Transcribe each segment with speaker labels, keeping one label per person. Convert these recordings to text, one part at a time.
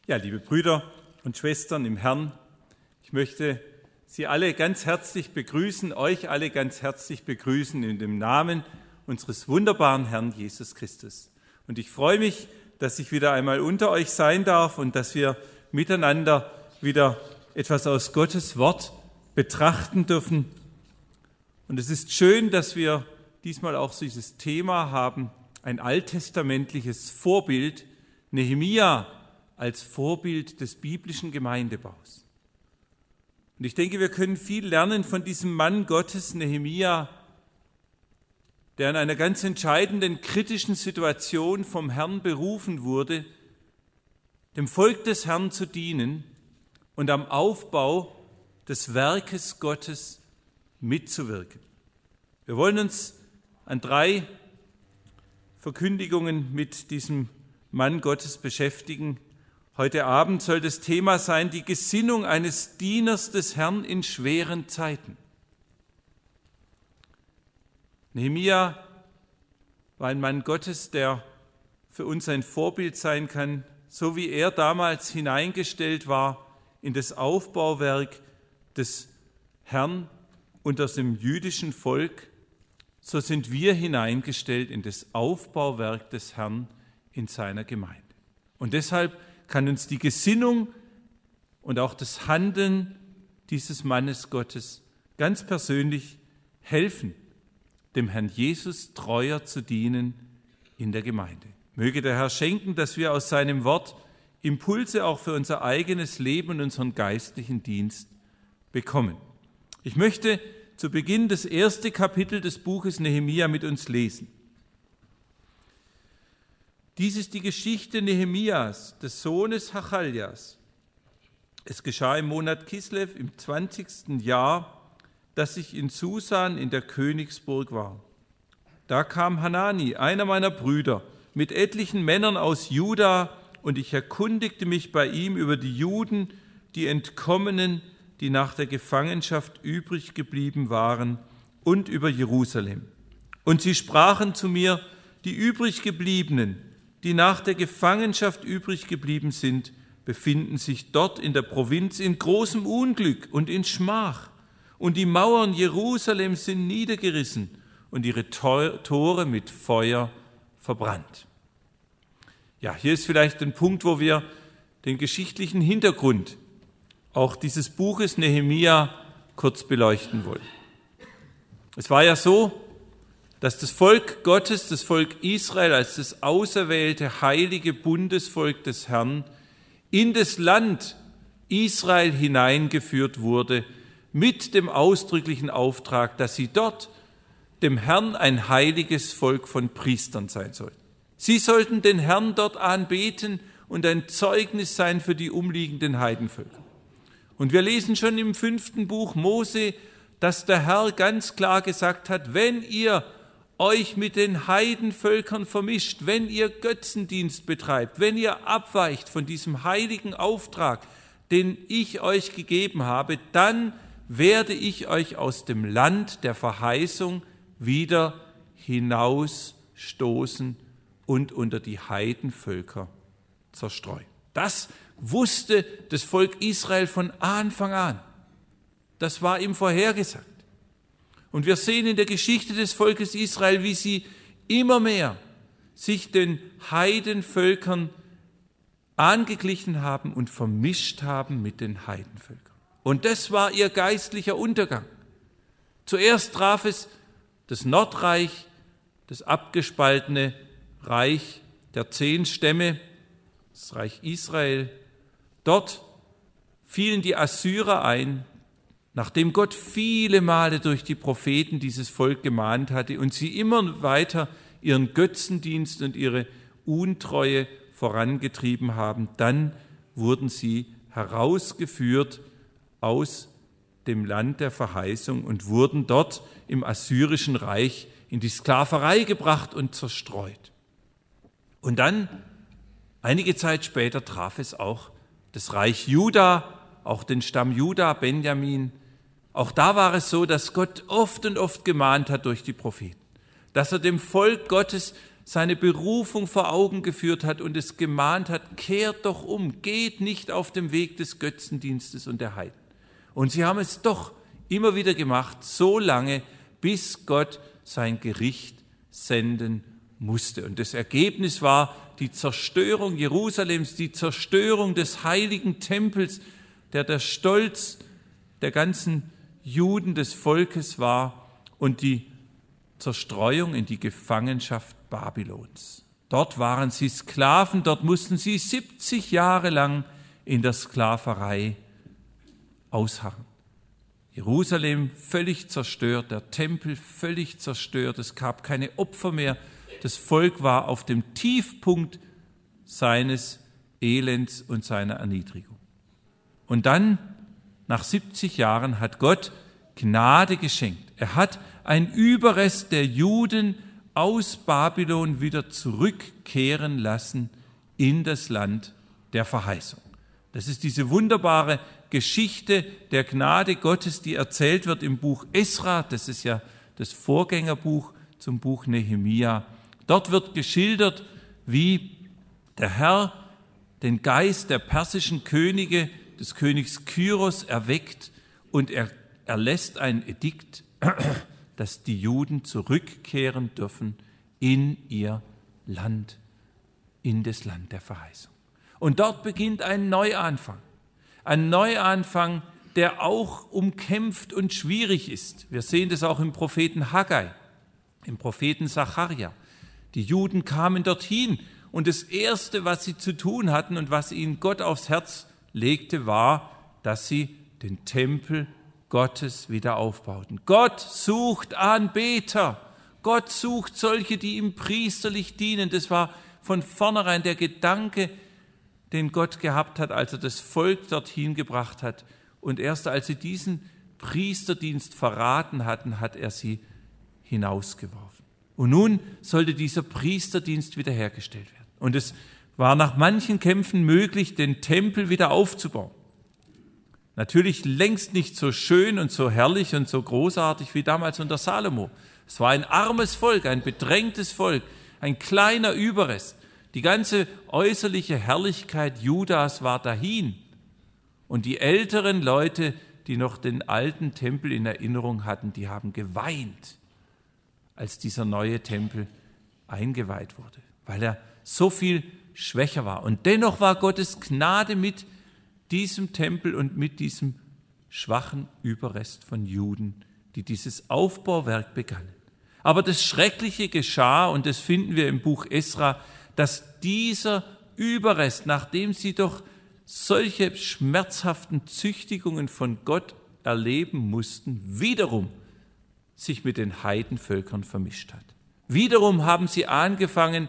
Speaker 1: Ja, liebe Brüder und Schwestern im Herrn, ich möchte Sie alle ganz herzlich begrüßen, euch alle ganz herzlich begrüßen in dem Namen unseres wunderbaren Herrn Jesus Christus. Und ich freue mich, dass ich wieder einmal unter euch sein darf und dass wir miteinander wieder etwas aus Gottes Wort betrachten dürfen. Und es ist schön, dass wir diesmal auch dieses Thema haben, ein alttestamentliches Vorbild, Nehemia als Vorbild des biblischen Gemeindebaus. Und ich denke, wir können viel lernen von diesem Mann Gottes, Nehemia, der in einer ganz entscheidenden, kritischen Situation vom Herrn berufen wurde, dem Volk des Herrn zu dienen und am Aufbau des Werkes Gottes mitzuwirken. Wir wollen uns an 3 Verkündigungen mit diesem Mann Gottes beschäftigen. Heute Abend soll das Thema sein, die Gesinnung eines Dieners des Herrn in schweren Zeiten. Nehemia war ein Mann Gottes, der für uns ein Vorbild sein kann, so wie er damals hineingestellt war in das Aufbauwerk des Herrn unter dem jüdischen Volk, so sind wir hineingestellt in das Aufbauwerk des Herrn in seiner Gemeinde. Und deshalb kann uns die Gesinnung und auch das Handeln dieses Mannes Gottes ganz persönlich helfen, dem Herrn Jesus treuer zu dienen in der Gemeinde. Möge der Herr schenken, dass wir aus seinem Wort Impulse auch für unser eigenes Leben und unseren geistlichen Dienst bekommen. Ich möchte zu Beginn das 1. Kapitel des Buches Nehemia mit uns lesen. Dies ist die Geschichte Nehemias, des Sohnes Hachaljas. Es geschah im Monat Kislev im 20. Jahr, dass ich in Susan in der Königsburg war. Da kam Hanani, einer meiner Brüder, mit etlichen Männern aus Juda, und ich erkundigte mich bei ihm über die Juden, die Entkommenen, die nach der Gefangenschaft übrig geblieben waren, und über Jerusalem. Und sie sprachen zu mir, die übriggebliebenen, die nach der Gefangenschaft übrig geblieben sind, befinden sich dort in der Provinz in großem Unglück und in Schmach. Und die Mauern Jerusalems sind niedergerissen und ihre Tore mit Feuer verbrannt. Ja, hier ist vielleicht ein Punkt, wo wir den geschichtlichen Hintergrund auch dieses Buches Nehemia kurz beleuchten wollen. Es war ja so, dass das Volk Gottes, das Volk Israel als das auserwählte, heilige Bundesvolk des Herrn in das Land Israel hineingeführt wurde, mit dem ausdrücklichen Auftrag, dass sie dort dem Herrn ein heiliges Volk von Priestern sein sollten. Sie sollten den Herrn dort anbeten und ein Zeugnis sein für die umliegenden Heidenvölker. Und wir lesen schon im 5. Buch Mose, dass der Herr ganz klar gesagt hat, wenn ihr euch mit den Heidenvölkern vermischt, wenn ihr Götzendienst betreibt, wenn ihr abweicht von diesem heiligen Auftrag, den ich euch gegeben habe, dann werde ich euch aus dem Land der Verheißung wieder hinausstoßen und unter die Heidenvölker zerstreuen. Das wusste das Volk Israel von Anfang an. Das war ihm vorhergesagt. Und wir sehen in der Geschichte des Volkes Israel, wie sie immer mehr sich den Heidenvölkern angeglichen haben und vermischt haben mit den Heidenvölkern. Und das war ihr geistlicher Untergang. Zuerst traf es das Nordreich, das abgespaltene Reich der 10 Stämme, das Reich Israel. Dort fielen die Assyrer ein, nachdem Gott viele Male durch die Propheten dieses Volk gemahnt hatte und sie immer weiter ihren Götzendienst und ihre Untreue vorangetrieben haben, dann wurden sie herausgeführt aus dem Land der Verheißung und wurden dort im assyrischen Reich in die Sklaverei gebracht und zerstreut. Und dann, einige Zeit später, traf es auch das Reich Juda, auch den Stamm Juda, Benjamin. Auch da war es so, dass Gott oft und oft gemahnt hat durch die Propheten, dass er dem Volk Gottes seine Berufung vor Augen geführt hat und es gemahnt hat, kehrt doch um, geht nicht auf dem Weg des Götzendienstes und der Heiden. Und sie haben es doch immer wieder gemacht, so lange, bis Gott sein Gericht senden musste. Und das Ergebnis war die Zerstörung Jerusalems, die Zerstörung des heiligen Tempels, der Stolz der ganzen Juden des Volkes war, und die Zerstreuung in die Gefangenschaft Babylons. Dort waren sie Sklaven, dort mussten sie 70 Jahre lang in der Sklaverei ausharren. Jerusalem völlig zerstört, der Tempel völlig zerstört, es gab keine Opfer mehr, das Volk war auf dem Tiefpunkt seines Elends und seiner Erniedrigung. Und dann, nach 70 Jahren, hat Gott Gnade geschenkt. Er hat einen Überrest der Juden aus Babylon wieder zurückkehren lassen in das Land der Verheißung. Das ist diese wunderbare Geschichte der Gnade Gottes, die erzählt wird im Buch Esra. Das ist ja das Vorgängerbuch zum Buch Nehemia. Dort wird geschildert, wie der Herr den Geist der persischen Könige, des Königs Kyros, erweckt und er erlässt ein Edikt, dass die Juden zurückkehren dürfen in ihr Land, in das Land der Verheißung. Und dort beginnt ein Neuanfang, der auch umkämpft und schwierig ist. Wir sehen das auch im Propheten Haggai, im Propheten Sacharja. Die Juden kamen dorthin und das Erste, was sie zu tun hatten und was ihnen Gott aufs Herz legte, war, dass sie den Tempel Gottes wieder aufbauten. Gott sucht Anbeter. Gott sucht solche, die ihm priesterlich dienen. Das war von vornherein der Gedanke, den Gott gehabt hat, als er das Volk dorthin gebracht hat. Und erst als sie diesen Priesterdienst verraten hatten, hat er sie hinausgeworfen. Und nun sollte dieser Priesterdienst wiederhergestellt werden. Und es war nach manchen Kämpfen möglich, den Tempel wieder aufzubauen. Natürlich längst nicht so schön und so herrlich und so großartig wie damals unter Salomo. Es war ein armes Volk, ein bedrängtes Volk, ein kleiner Überrest. Die ganze äußerliche Herrlichkeit Judas war dahin. Und die älteren Leute, die noch den alten Tempel in Erinnerung hatten, die haben geweint, als dieser neue Tempel eingeweiht wurde, weil er so viel schwächer war. Und dennoch war Gottes Gnade mit diesem Tempel und mit diesem schwachen Überrest von Juden, die dieses Aufbauwerk begannen. Aber das Schreckliche geschah, und das finden wir im Buch Esra, dass dieser Überrest, nachdem sie doch solche schmerzhaften Züchtigungen von Gott erleben mussten, wiederum sich mit den Heidenvölkern vermischt hat. Wiederum haben sie angefangen,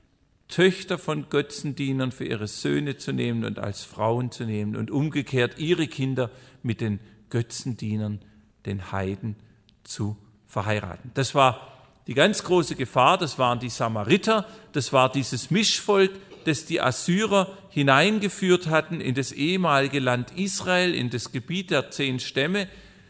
Speaker 1: Töchter von Götzendienern für ihre Söhne zu nehmen und als Frauen zu nehmen und umgekehrt ihre Kinder mit den Götzendienern, den Heiden, zu verheiraten. Das war die ganz große Gefahr, das waren die Samariter, das war dieses Mischvolk, das die Assyrer hineingeführt hatten in das ehemalige Land Israel, in das Gebiet der 10 Stämme.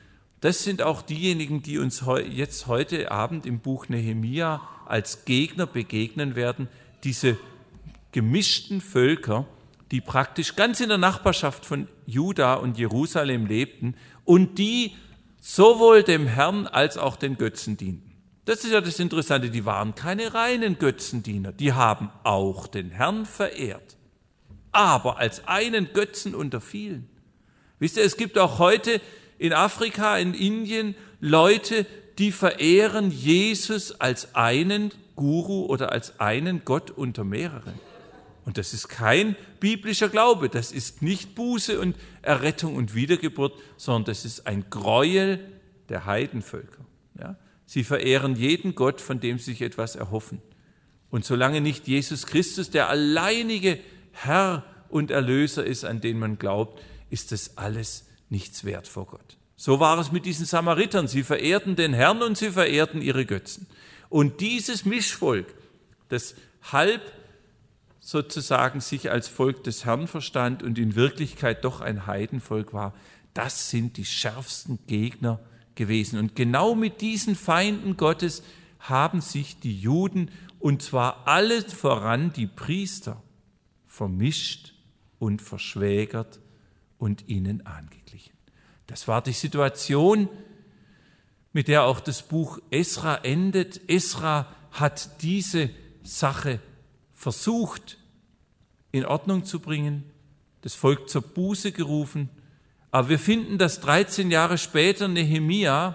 Speaker 1: Das sind auch diejenigen, die uns jetzt heute Abend im Buch Nehemia als Gegner begegnen werden, diese gemischten Völker, die praktisch ganz in der Nachbarschaft von Juda und Jerusalem lebten und die sowohl dem Herrn als auch den Götzen dienten. Das ist ja das Interessante, die waren keine reinen Götzendiener, die haben auch den Herrn verehrt, aber als einen Götzen unter vielen. Wisst ihr, es gibt auch heute in Afrika, in Indien Leute, die verehren Jesus als einen Guru oder als einen Gott unter mehreren. Und das ist kein biblischer Glaube, das ist nicht Buße und Errettung und Wiedergeburt, sondern das ist ein Gräuel der Heidenvölker. Ja? Sie verehren jeden Gott, von dem sie sich etwas erhoffen. Und solange nicht Jesus Christus der alleinige Herr und Erlöser ist, an den man glaubt, ist das alles nichts wert vor Gott. So war es mit diesen Samaritern. Sie verehrten den Herrn und sie verehrten ihre Götzen. Und dieses Mischvolk, das halb sozusagen sich als Volk des Herrn verstand und in Wirklichkeit doch ein Heidenvolk war, das sind die schärfsten Gegner gewesen. Und genau mit diesen Feinden Gottes haben sich die Juden, und zwar alle voran die Priester, vermischt und verschwägert und ihnen angeglichen. Das war die Situation, mit der auch das Buch Esra endet. Esra hat diese Sache versucht, in Ordnung zu bringen, das Volk zur Buße gerufen. Aber wir finden, dass 13 Jahre später Nehemia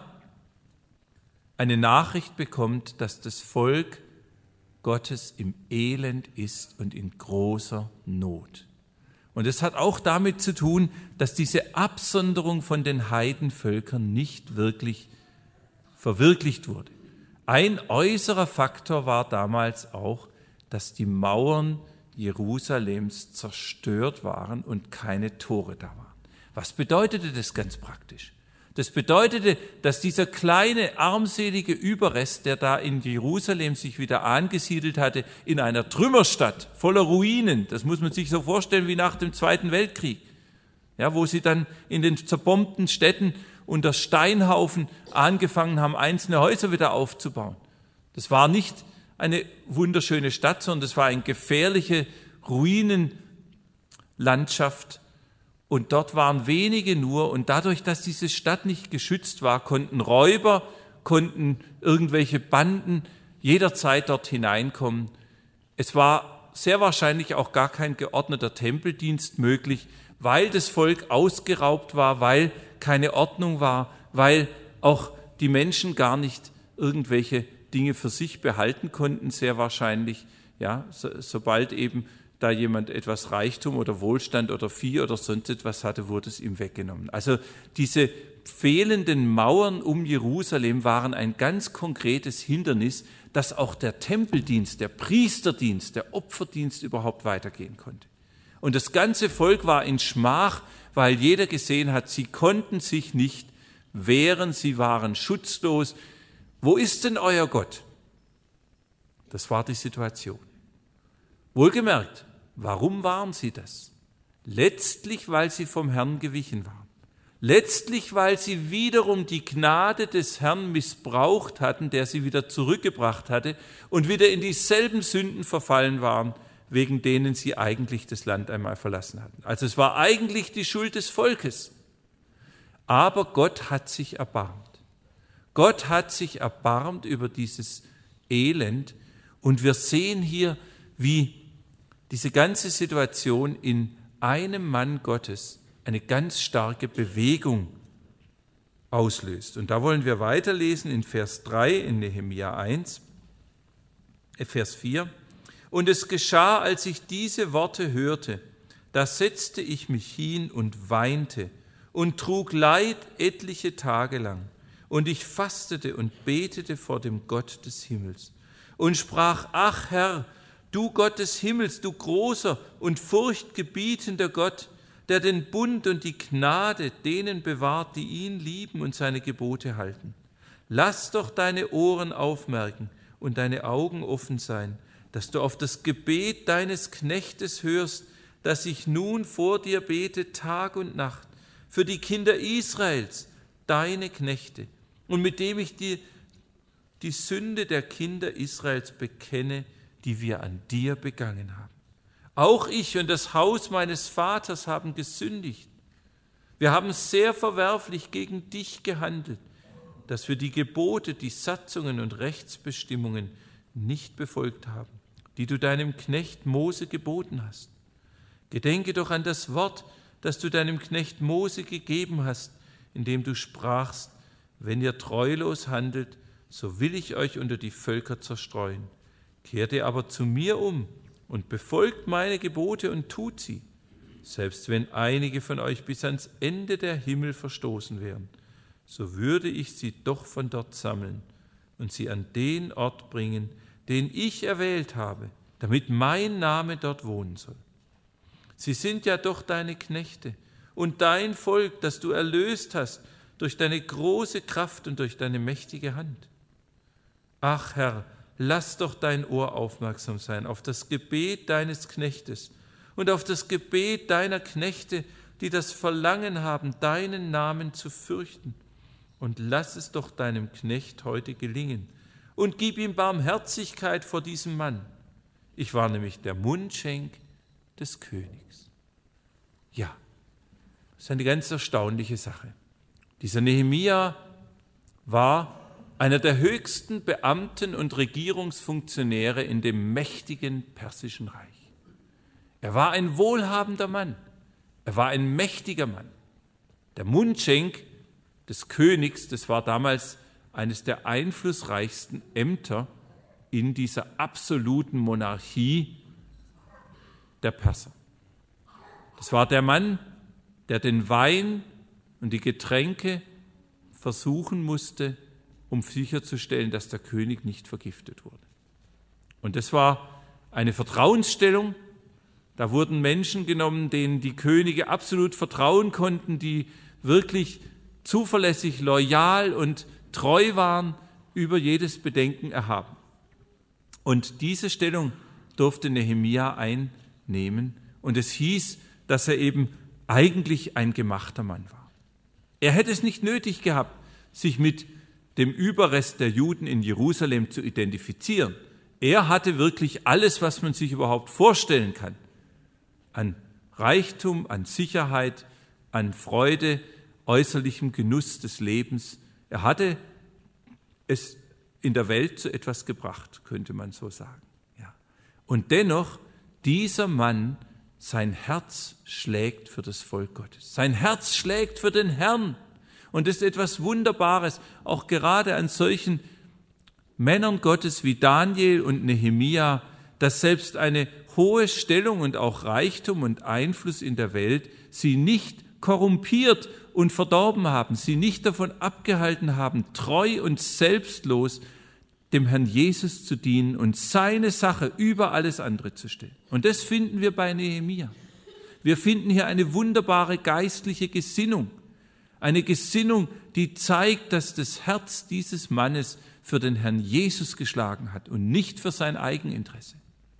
Speaker 1: eine Nachricht bekommt, dass das Volk Gottes im Elend ist und in großer Not. Und es hat auch damit zu tun, dass diese Absonderung von den Heidenvölkern nicht wirklich verwirklicht wurde. Ein äußerer Faktor war damals auch, dass die Mauern Jerusalems zerstört waren und keine Tore da waren. Was bedeutete das ganz praktisch? Das bedeutete, dass dieser kleine, armselige Überrest, der da in Jerusalem sich wieder angesiedelt hatte, in einer Trümmerstadt voller Ruinen, das muss man sich so vorstellen wie nach dem Zweiten Weltkrieg, ja, wo sie dann in den zerbombten Städten unter Steinhaufen angefangen haben, einzelne Häuser wieder aufzubauen. Das war nicht eine wunderschöne Stadt, sondern das war eine gefährliche Ruinenlandschaft. Und dort waren wenige nur, und dadurch, dass diese Stadt nicht geschützt war, konnten Räuber, konnten irgendwelche Banden jederzeit dort hineinkommen. Es war sehr wahrscheinlich auch gar kein geordneter Tempeldienst möglich, weil das Volk ausgeraubt war, weil keine Ordnung war, weil auch die Menschen gar nicht irgendwelche Dinge für sich behalten konnten, sehr wahrscheinlich, ja, sobald eben da jemand etwas Reichtum oder Wohlstand oder Vieh oder sonst etwas hatte, wurde es ihm weggenommen. Also diese fehlenden Mauern um Jerusalem waren ein ganz konkretes Hindernis, dass auch der Tempeldienst, der Priesterdienst, der Opferdienst überhaupt weitergehen konnte. Und das ganze Volk war in Schmach, weil jeder gesehen hat, sie konnten sich nicht wehren, sie waren schutzlos. Wo ist denn euer Gott? Das war die Situation. Wohlgemerkt, warum waren sie das? Letztlich, weil sie vom Herrn gewichen waren. Letztlich, weil sie wiederum die Gnade des Herrn missbraucht hatten, der sie wieder zurückgebracht hatte und wieder in dieselben Sünden verfallen waren, wegen denen sie eigentlich das Land einmal verlassen hatten. Also es war eigentlich die Schuld des Volkes. Aber Gott hat sich erbarmt. Gott hat sich erbarmt über dieses Elend. Und wir sehen hier, wie diese ganze Situation in einem Mann Gottes eine ganz starke Bewegung auslöst. Und da wollen wir weiterlesen in Vers 3 in Nehemia 1, Vers 4. Und es geschah, als ich diese Worte hörte, da setzte ich mich hin und weinte und trug Leid etliche Tage lang. Und ich fastete und betete vor dem Gott des Himmels und sprach: Ach Herr, du Gott des Himmels, du großer und furchtgebietender Gott, der den Bund und die Gnade denen bewahrt, die ihn lieben und seine Gebote halten. Lass doch deine Ohren aufmerken und deine Augen offen sein, dass du auf das Gebet deines Knechtes hörst, dass ich nun vor dir bete Tag und Nacht, für die Kinder Israels, deine Knechte, und mit dem ich dir die Sünde der Kinder Israels bekenne, die wir an dir begangen haben. Auch ich und das Haus meines Vaters haben gesündigt. Wir haben sehr verwerflich gegen dich gehandelt, dass wir die Gebote, die Satzungen und Rechtsbestimmungen nicht befolgt haben, die du deinem Knecht Mose geboten hast. Gedenke doch an das Wort, das du deinem Knecht Mose gegeben hast, indem du sprachst: Wenn ihr treulos handelt, so will ich euch unter die Völker zerstreuen. Kehrt ihr aber zu mir um und befolgt meine Gebote und tut sie, selbst wenn einige von euch bis ans Ende der Himmel verstoßen wären, so würde ich sie doch von dort sammeln und sie an den Ort bringen, den ich erwählt habe, damit mein Name dort wohnen soll. Sie sind ja doch deine Knechte und dein Volk, das du erlöst hast durch deine große Kraft und durch deine mächtige Hand. Ach Herr, lass doch dein Ohr aufmerksam sein auf das Gebet deines Knechtes und auf das Gebet deiner Knechte, die das Verlangen haben, deinen Namen zu fürchten. Und lass es doch deinem Knecht heute gelingen und gib ihm Barmherzigkeit vor diesem Mann. Ich war nämlich der Mundschenk des Königs. Ja, das ist eine ganz erstaunliche Sache. Dieser Nehemia war einer der höchsten Beamten und Regierungsfunktionäre in dem mächtigen Persischen Reich. Er war ein wohlhabender Mann, er war ein mächtiger Mann. Der Mundschenk des Königs, das war damals eines der einflussreichsten Ämter in dieser absoluten Monarchie der Perser. Das war der Mann, der den Wein und die Getränke versuchen musste, um sicherzustellen, dass der König nicht vergiftet wurde. Und das war eine Vertrauensstellung. Da wurden Menschen genommen, denen die Könige absolut vertrauen konnten, die wirklich zuverlässig, loyal und treu waren, über jedes Bedenken erhaben. Und diese Stellung durfte Nehemia einnehmen. Und es hieß, dass er eben eigentlich ein gemachter Mann war. Er hätte es nicht nötig gehabt, sich mit dem Überrest der Juden in Jerusalem zu identifizieren. Er hatte wirklich alles, was man sich überhaupt vorstellen kann. An Reichtum, an Sicherheit, an Freude, äußerlichem Genuss des Lebens. Er hatte es in der Welt zu etwas gebracht, könnte man so sagen. Ja. Und dennoch, dieser Mann, sein Herz schlägt für das Volk Gottes. Sein Herz schlägt für den Herrn. Und das ist etwas Wunderbares, auch gerade an solchen Männern Gottes wie Daniel und Nehemia, dass selbst eine hohe Stellung und auch Reichtum und Einfluss in der Welt sie nicht korrumpiert und verdorben haben, sie nicht davon abgehalten haben, treu und selbstlos dem Herrn Jesus zu dienen und seine Sache über alles andere zu stellen. Und das finden wir bei Nehemia. Wir finden hier eine wunderbare geistliche Gesinnung. Eine Gesinnung, die zeigt, dass das Herz dieses Mannes für den Herrn Jesus geschlagen hat und nicht für sein Eigeninteresse.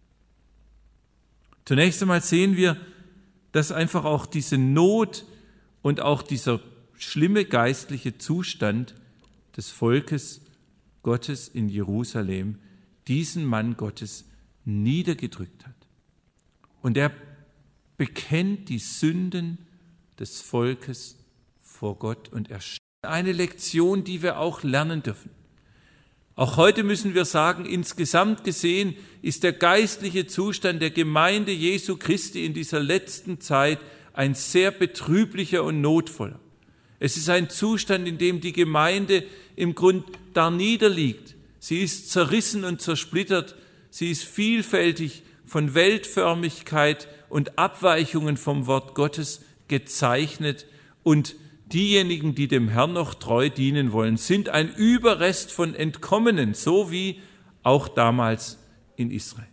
Speaker 1: Zunächst einmal sehen wir, dass einfach auch diese Not und auch dieser schlimme geistliche Zustand des Volkes Gottes in Jerusalem diesen Mann Gottes niedergedrückt hat. Und er bekennt die Sünden des Volkes vor Gott und er stellt eine Lektion, die wir auch lernen dürfen. Auch heute müssen wir sagen, insgesamt gesehen ist der geistliche Zustand der Gemeinde Jesu Christi in dieser letzten Zeit ein sehr betrüblicher und notvoller. Es ist ein Zustand, in dem die Gemeinde im Grund da niederliegt. Sie ist zerrissen und zersplittert. Sie ist vielfältig von Weltförmigkeit und Abweichungen vom Wort Gottes gezeichnet. Und diejenigen, die dem Herrn noch treu dienen wollen, sind ein Überrest von Entkommenen, so wie auch damals in Israel.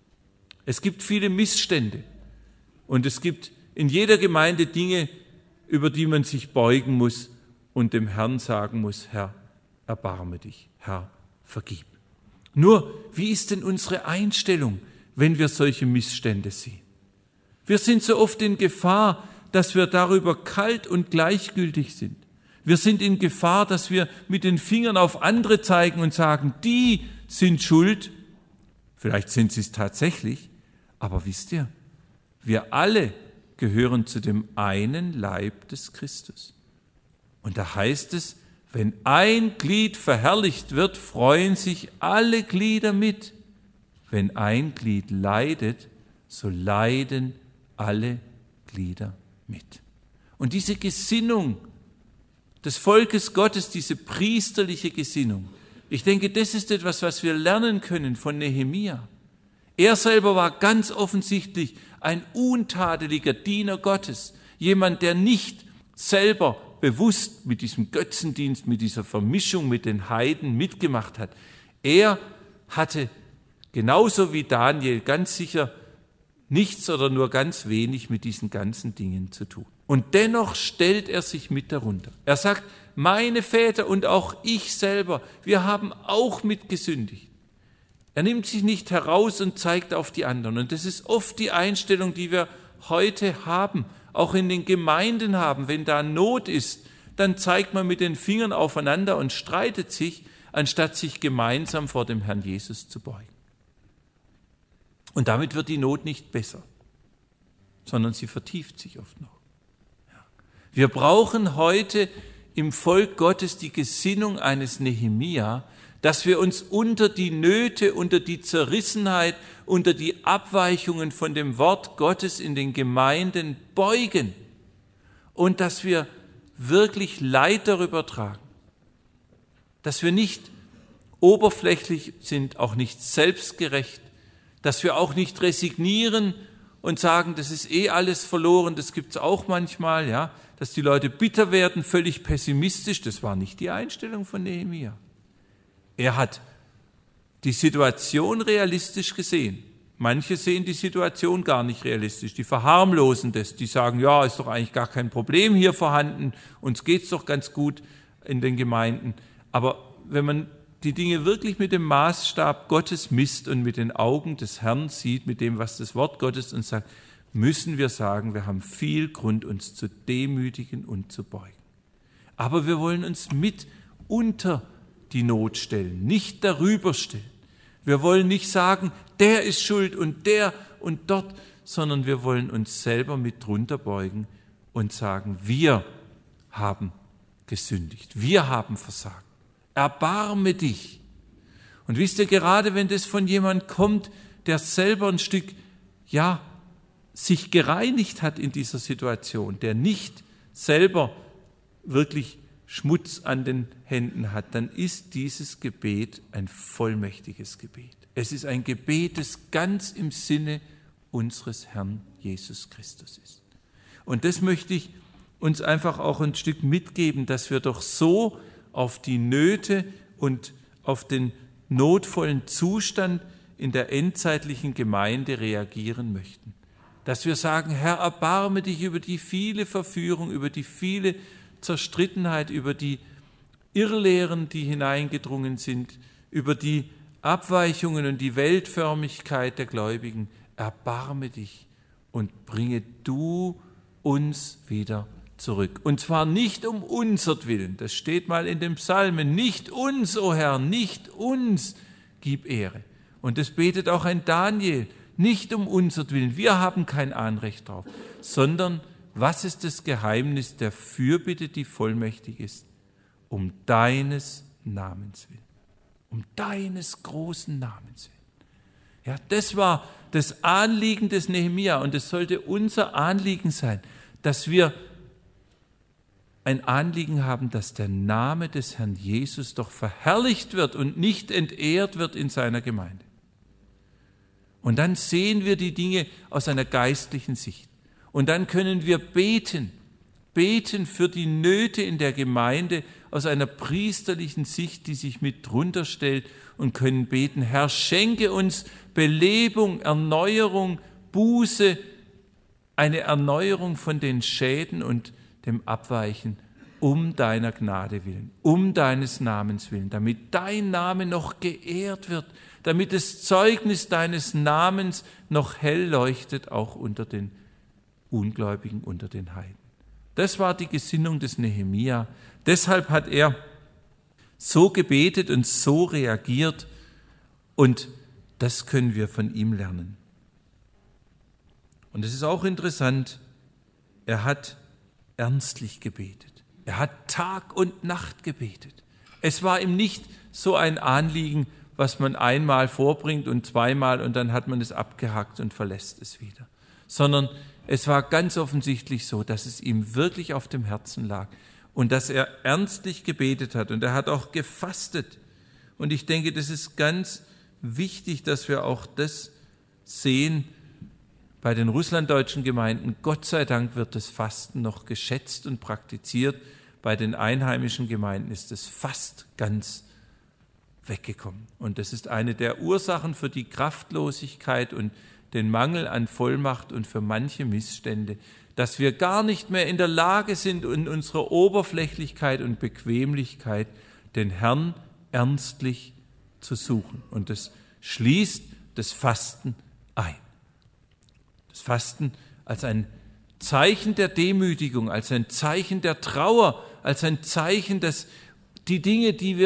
Speaker 1: Es gibt viele Missstände und es gibt in jeder Gemeinde Dinge, über die man sich beugen muss und dem Herrn sagen muss, Herr, erbarme dich, Herr, vergib. Nur, wie ist denn unsere Einstellung, wenn wir solche Missstände sehen? Wir sind so oft in Gefahr, dass wir darüber kalt und gleichgültig sind. Wir sind in Gefahr, dass wir mit den Fingern auf andere zeigen und sagen, die sind schuld. Vielleicht sind sie es tatsächlich, aber wisst ihr, wir alle gehören zu dem einen Leib des Christus. Und da heißt es, wenn ein Glied verherrlicht wird, freuen sich alle Glieder mit. Wenn ein Glied leidet, so leiden alle Glieder mit. Und diese Gesinnung des Volkes Gottes, diese priesterliche Gesinnung, ich denke, das ist etwas, was wir lernen können von Nehemia. Er selber war ganz offensichtlich ein untadeliger Diener Gottes, jemand, der nicht selber bewusst mit diesem Götzendienst, mit dieser Vermischung mit den Heiden mitgemacht hat. Er hatte genauso wie Daniel ganz sicher nichts oder nur ganz wenig mit diesen ganzen Dingen zu tun. Und dennoch stellt er sich mit darunter. Er sagt, meine Väter und auch ich selber, wir haben auch mitgesündigt. Er nimmt sich nicht heraus und zeigt auf die anderen. Und das ist oft die Einstellung, die wir heute haben, auch in den Gemeinden haben. Wenn da Not ist, dann zeigt man mit den Fingern aufeinander und streitet sich. anstatt sich gemeinsam vor dem Herrn Jesus zu beugen. Und damit wird die Not nicht besser, sondern sie vertieft sich oft noch. Wir brauchen heute im Volk Gottes die Gesinnung eines Nehemia, dass wir uns unter die Nöte, unter die Zerrissenheit, unter die Abweichungen von dem Wort Gottes in den Gemeinden beugen und dass wir wirklich Leid darüber tragen, dass wir nicht oberflächlich sind, auch nicht selbstgerecht, dass wir auch nicht resignieren und sagen, das ist alles verloren, das gibt es auch manchmal, ja, dass die Leute bitter werden, völlig pessimistisch. Das war nicht die Einstellung von Nehemia. Er hat die Situation realistisch gesehen. Manche sehen die Situation gar nicht realistisch, die verharmlosen das, die sagen, ja, ist doch eigentlich gar kein Problem hier vorhanden, uns geht's doch ganz gut in den Gemeinden. Aber wenn man die Dinge wirklich mit dem Maßstab Gottes misst und mit den Augen des Herrn sieht, mit dem, was das Wort Gottes uns sagt, müssen wir sagen, wir haben viel Grund, uns zu demütigen und zu beugen. Aber wir wollen uns mit unter die Not stellen, nicht darüber stellen. Wir wollen nicht sagen, der ist schuld und der und dort, sondern wir wollen uns selber mit drunter beugen und sagen, wir haben gesündigt, wir haben versagt. Erbarme dich. Und wisst ihr, gerade wenn das von jemand kommt, der selber ein Stück, sich gereinigt hat in dieser Situation, der nicht selber wirklich Schmutz an den Händen hat, dann ist dieses Gebet ein vollmächtiges Gebet. Es ist ein Gebet, das ganz im Sinne unseres Herrn Jesus Christus ist. Und das möchte ich uns einfach auch ein Stück mitgeben, dass wir doch so auf die Nöte und auf den notvollen Zustand in der endzeitlichen Gemeinde reagieren möchten. Dass wir sagen, Herr, erbarme dich über die viele Verführung, über die viele Zerstrittenheit, über die Irrlehren, die hineingedrungen sind, über die Abweichungen und die Weltförmigkeit der Gläubigen. Erbarme dich und bringe du uns wieder zurück. Und zwar nicht um unsertwillen, das steht mal in dem Psalmen, nicht uns, o Herr, nicht uns gib Ehre. Und das betet auch ein Daniel, nicht um unsertwillen, wir haben kein Anrecht drauf, sondern was ist das Geheimnis der Fürbitte, die vollmächtig ist? Um deines Namens willen, um deines großen Namens willen. Ja, das war das Anliegen des Nehemia und es sollte unser Anliegen sein, dass wir ein Anliegen haben, dass der Name des Herrn Jesus doch verherrlicht wird und nicht entehrt wird in seiner Gemeinde. Und dann sehen wir die Dinge aus einer geistlichen Sicht. Und dann können wir beten für die Nöte in der Gemeinde aus einer priesterlichen Sicht, die sich mit drunter stellt und können beten, Herr, schenke uns Belebung, Erneuerung, Buße, eine Erneuerung von den Schäden und dem Abweichen um deiner Gnade willen, um deines Namens willen, damit dein Name noch geehrt wird, damit das Zeugnis deines Namens noch hell leuchtet, auch unter den Ungläubigen, unter den Heiden. Das war die Gesinnung des Nehemia. Deshalb hat er so gebetet und so reagiert und das können wir von ihm lernen. Und es ist auch interessant, er hat ernstlich gebetet. Er hat Tag und Nacht gebetet. Es war ihm nicht so ein Anliegen, was man einmal vorbringt und zweimal und dann hat man es abgehakt und verlässt es wieder. Sondern es war ganz offensichtlich so, dass es ihm wirklich auf dem Herzen lag und dass er ernstlich gebetet hat und er hat auch gefastet. Und ich denke, das ist ganz wichtig, dass wir auch das sehen bei den russlanddeutschen Gemeinden. Gott sei Dank wird das Fasten noch geschätzt und praktiziert. Bei den einheimischen Gemeinden ist es fast ganz weggekommen. Und das ist eine der Ursachen für die Kraftlosigkeit und den Mangel an Vollmacht und für manche Missstände, dass wir gar nicht mehr in der Lage sind, in unserer Oberflächlichkeit und Bequemlichkeit den Herrn ernstlich zu suchen. Und das schließt das Fasten ein. Das Fasten als ein Zeichen der Demütigung, als ein Zeichen der Trauer, als ein Zeichen, dass die Dinge, die wir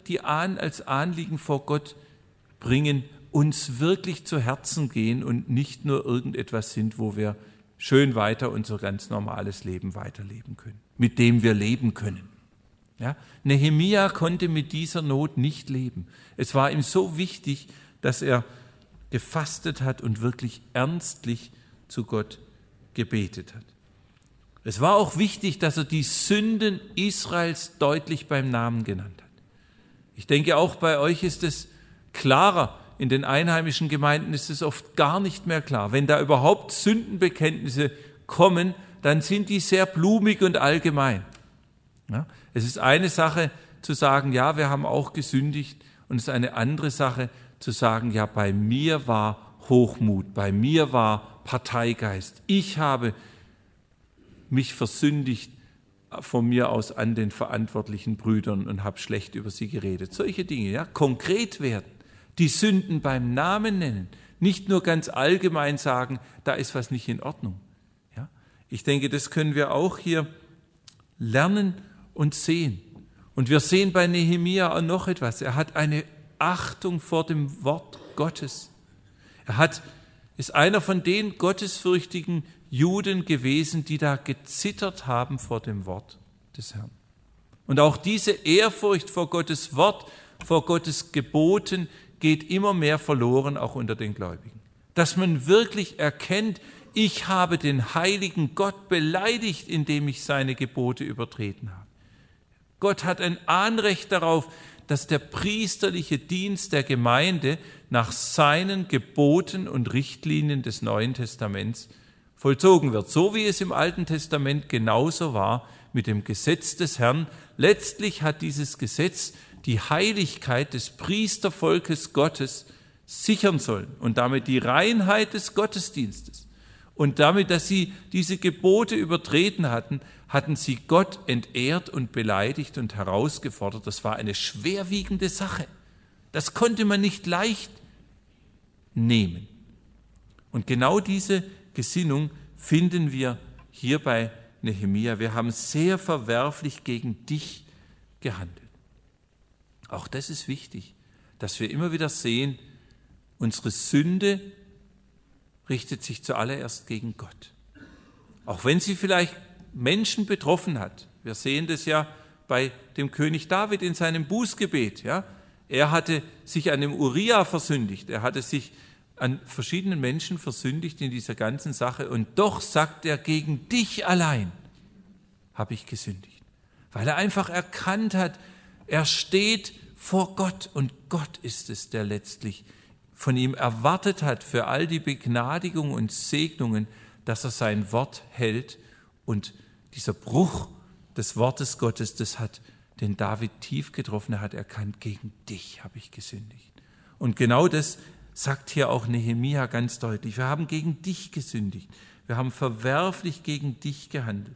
Speaker 1: als Anliegen vor Gott bringen, uns wirklich zu Herzen gehen und nicht nur irgendetwas sind, wo wir schön weiter unser ganz normales Leben weiterleben können, mit dem wir leben können. Ja? Nehemia konnte mit dieser Not nicht leben. Es war ihm so wichtig, dass er gefastet hat und wirklich ernstlich zu Gott gebetet hat. Es war auch wichtig, dass er die Sünden Israels deutlich beim Namen genannt hat. Ich denke, auch bei euch ist es klarer. In den einheimischen Gemeinden ist es oft gar nicht mehr klar. Wenn da überhaupt Sündenbekenntnisse kommen, dann sind die sehr blumig und allgemein. Ja? Es ist eine Sache zu sagen, ja, wir haben auch gesündigt, und es ist eine andere Sache zu sagen, ja, bei mir war Hochmut, bei mir war Parteigeist. Ich habe mich versündigt von mir aus an den verantwortlichen Brüdern und habe schlecht über sie geredet. Solche Dinge, ja, konkret werden, die Sünden beim Namen nennen, nicht nur ganz allgemein sagen, da ist was nicht in Ordnung. Ja, ich denke, das können wir auch hier lernen und sehen. Und wir sehen bei Nehemia auch noch etwas. Er hat eine Achtung vor dem Wort Gottes. Ist einer von den gottesfürchtigen Juden gewesen, die da gezittert haben vor dem Wort des Herrn. Und auch diese Ehrfurcht vor Gottes Wort, vor Gottes Geboten geht immer mehr verloren, auch unter den Gläubigen. Dass man wirklich erkennt, ich habe den heiligen Gott beleidigt, indem ich seine Gebote übertreten habe. Gott hat ein Anrecht darauf, dass der priesterliche Dienst der Gemeinde nach seinen Geboten und Richtlinien des Neuen Testaments vollzogen wird. So wie es im Alten Testament genauso war mit dem Gesetz des Herrn. Letztlich hat dieses Gesetz die Heiligkeit des Priestervolkes Gottes sichern sollen und damit die Reinheit des Gottesdienstes. Und damit, dass sie diese Gebote übertreten hatten, hatten sie Gott entehrt und beleidigt und herausgefordert. Das war eine schwerwiegende Sache. Das konnte man nicht leicht nehmen. Und genau diese Gesinnung finden wir hier bei Nehemia. Wir haben sehr verwerflich gegen dich gehandelt. Auch das ist wichtig, dass wir immer wieder sehen, unsere Sünde richtet sich zuallererst gegen Gott. Auch wenn sie vielleicht Menschen betroffen hat. Wir sehen das ja bei dem König David in seinem Bußgebet. Ja? Er hatte sich an dem Uria versündigt. Er hatte sich an verschiedenen Menschen versündigt in dieser ganzen Sache. Und doch sagt er, gegen dich allein habe ich gesündigt. Weil er einfach erkannt hat, er steht vor Gott und Gott ist es, der letztlich von ihm erwartet hat für all die Begnadigung und Segnungen, dass er sein Wort hält. Und dieser Bruch des Wortes Gottes, das hat den David tief getroffen. Er hat erkannt, gegen dich habe ich gesündigt. Und genau das sagt hier auch Nehemia ganz deutlich. Wir haben gegen dich gesündigt. Wir haben verwerflich gegen dich gehandelt.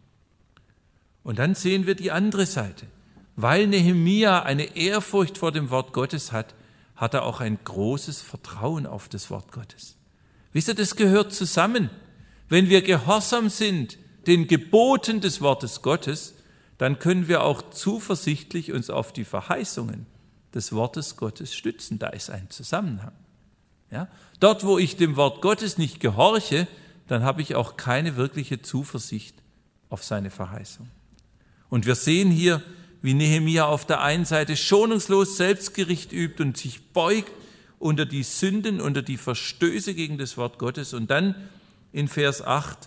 Speaker 1: Und dann sehen wir die andere Seite. Weil Nehemia eine Ehrfurcht vor dem Wort Gottes hat, hat er auch ein großes Vertrauen auf das Wort Gottes. Wisst ihr, das gehört zusammen. Wenn wir gehorsam sind den Geboten des Wortes Gottes, dann können wir auch zuversichtlich uns auf die Verheißungen des Wortes Gottes stützen. Da ist ein Zusammenhang. Ja? Dort, wo ich dem Wort Gottes nicht gehorche, dann habe ich auch keine wirkliche Zuversicht auf seine Verheißung. Und wir sehen hier, wie Nehemia auf der einen Seite schonungslos Selbstgericht übt und sich beugt unter die Sünden, unter die Verstöße gegen das Wort Gottes. Und dann in Vers 8,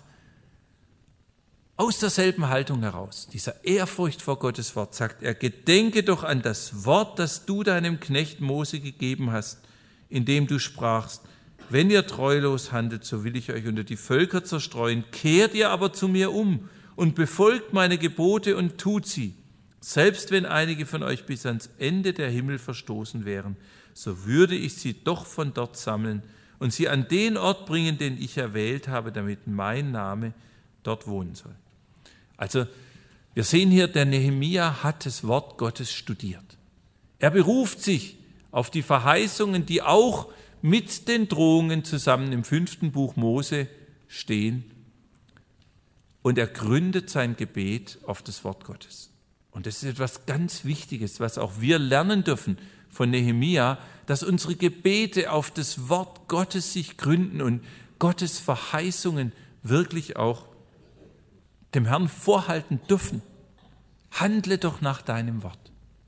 Speaker 1: aus derselben Haltung heraus, dieser Ehrfurcht vor Gottes Wort, sagt er, gedenke doch an das Wort, das du deinem Knecht Mose gegeben hast, indem du sprachst, wenn ihr treulos handelt, so will ich euch unter die Völker zerstreuen, kehrt ihr aber zu mir um und befolgt meine Gebote und tut sie. Selbst wenn einige von euch bis ans Ende der Himmel verstoßen wären, so würde ich sie doch von dort sammeln und sie an den Ort bringen, den ich erwählt habe, damit mein Name dort wohnen soll. Also wir sehen hier, der Nehemia hat das Wort Gottes studiert. Er beruft sich auf die Verheißungen, die auch mit den Drohungen zusammen im 5. Buch Mose stehen. Und er gründet sein Gebet auf das Wort Gottes. Und das ist etwas ganz Wichtiges, was auch wir lernen dürfen von Nehemia, dass unsere Gebete auf das Wort Gottes sich gründen und Gottes Verheißungen wirklich auch dem Herrn vorhalten dürfen. Handle doch nach deinem Wort.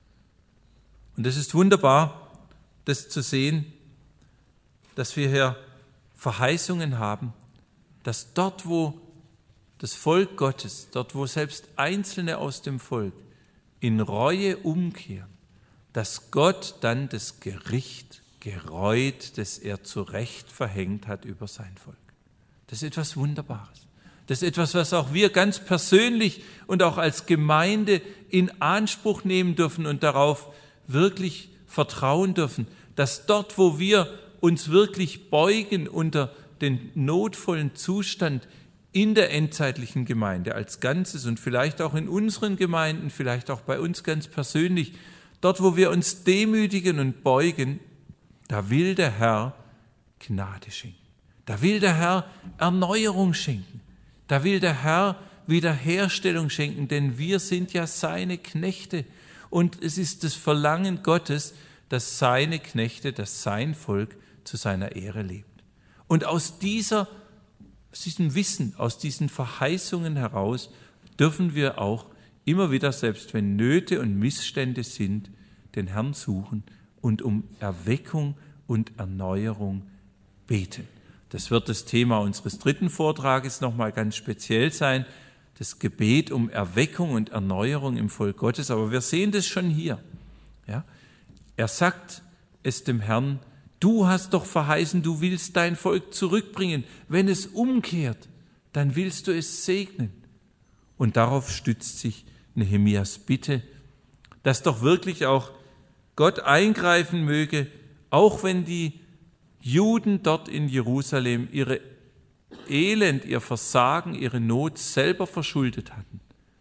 Speaker 1: Und es ist wunderbar, das zu sehen, dass wir hier Verheißungen haben, dass dort, wo das Volk Gottes, dort, wo selbst Einzelne aus dem Volk in Reue umkehren, dass Gott dann das Gericht gereut, das er zu Recht verhängt hat über sein Volk. Das ist etwas Wunderbares. Das ist etwas, was auch wir ganz persönlich und auch als Gemeinde in Anspruch nehmen dürfen und darauf wirklich vertrauen dürfen, dass dort, wo wir uns wirklich beugen unter den notvollen Zustand in der endzeitlichen Gemeinde als Ganzes und vielleicht auch in unseren Gemeinden, vielleicht auch bei uns ganz persönlich, dort, wo wir uns demütigen und beugen, da will der Herr Gnade schenken. Da will der Herr Erneuerung schenken. Da will der Herr Wiederherstellung schenken, denn wir sind ja seine Knechte. Und es ist das Verlangen Gottes, dass seine Knechte, dass sein Volk zu seiner Ehre lebt. Und aus diesem Wissen, aus diesen Verheißungen heraus dürfen wir auch immer wieder, selbst wenn Nöte und Missstände sind, den Herrn suchen und um Erweckung und Erneuerung beten. Das wird das Thema unseres dritten Vortrages nochmal ganz speziell sein, das Gebet um Erweckung und Erneuerung im Volk Gottes. Aber wir sehen das schon hier. Ja? Er sagt es dem Herrn, du hast doch verheißen, du willst dein Volk zurückbringen. Wenn es umkehrt, dann willst du es segnen. Und darauf stützt sich Nehemias Bitte, dass doch wirklich auch Gott eingreifen möge, auch wenn die Juden dort in Jerusalem ihre Elend, ihr Versagen, ihre Not selber verschuldet hatten.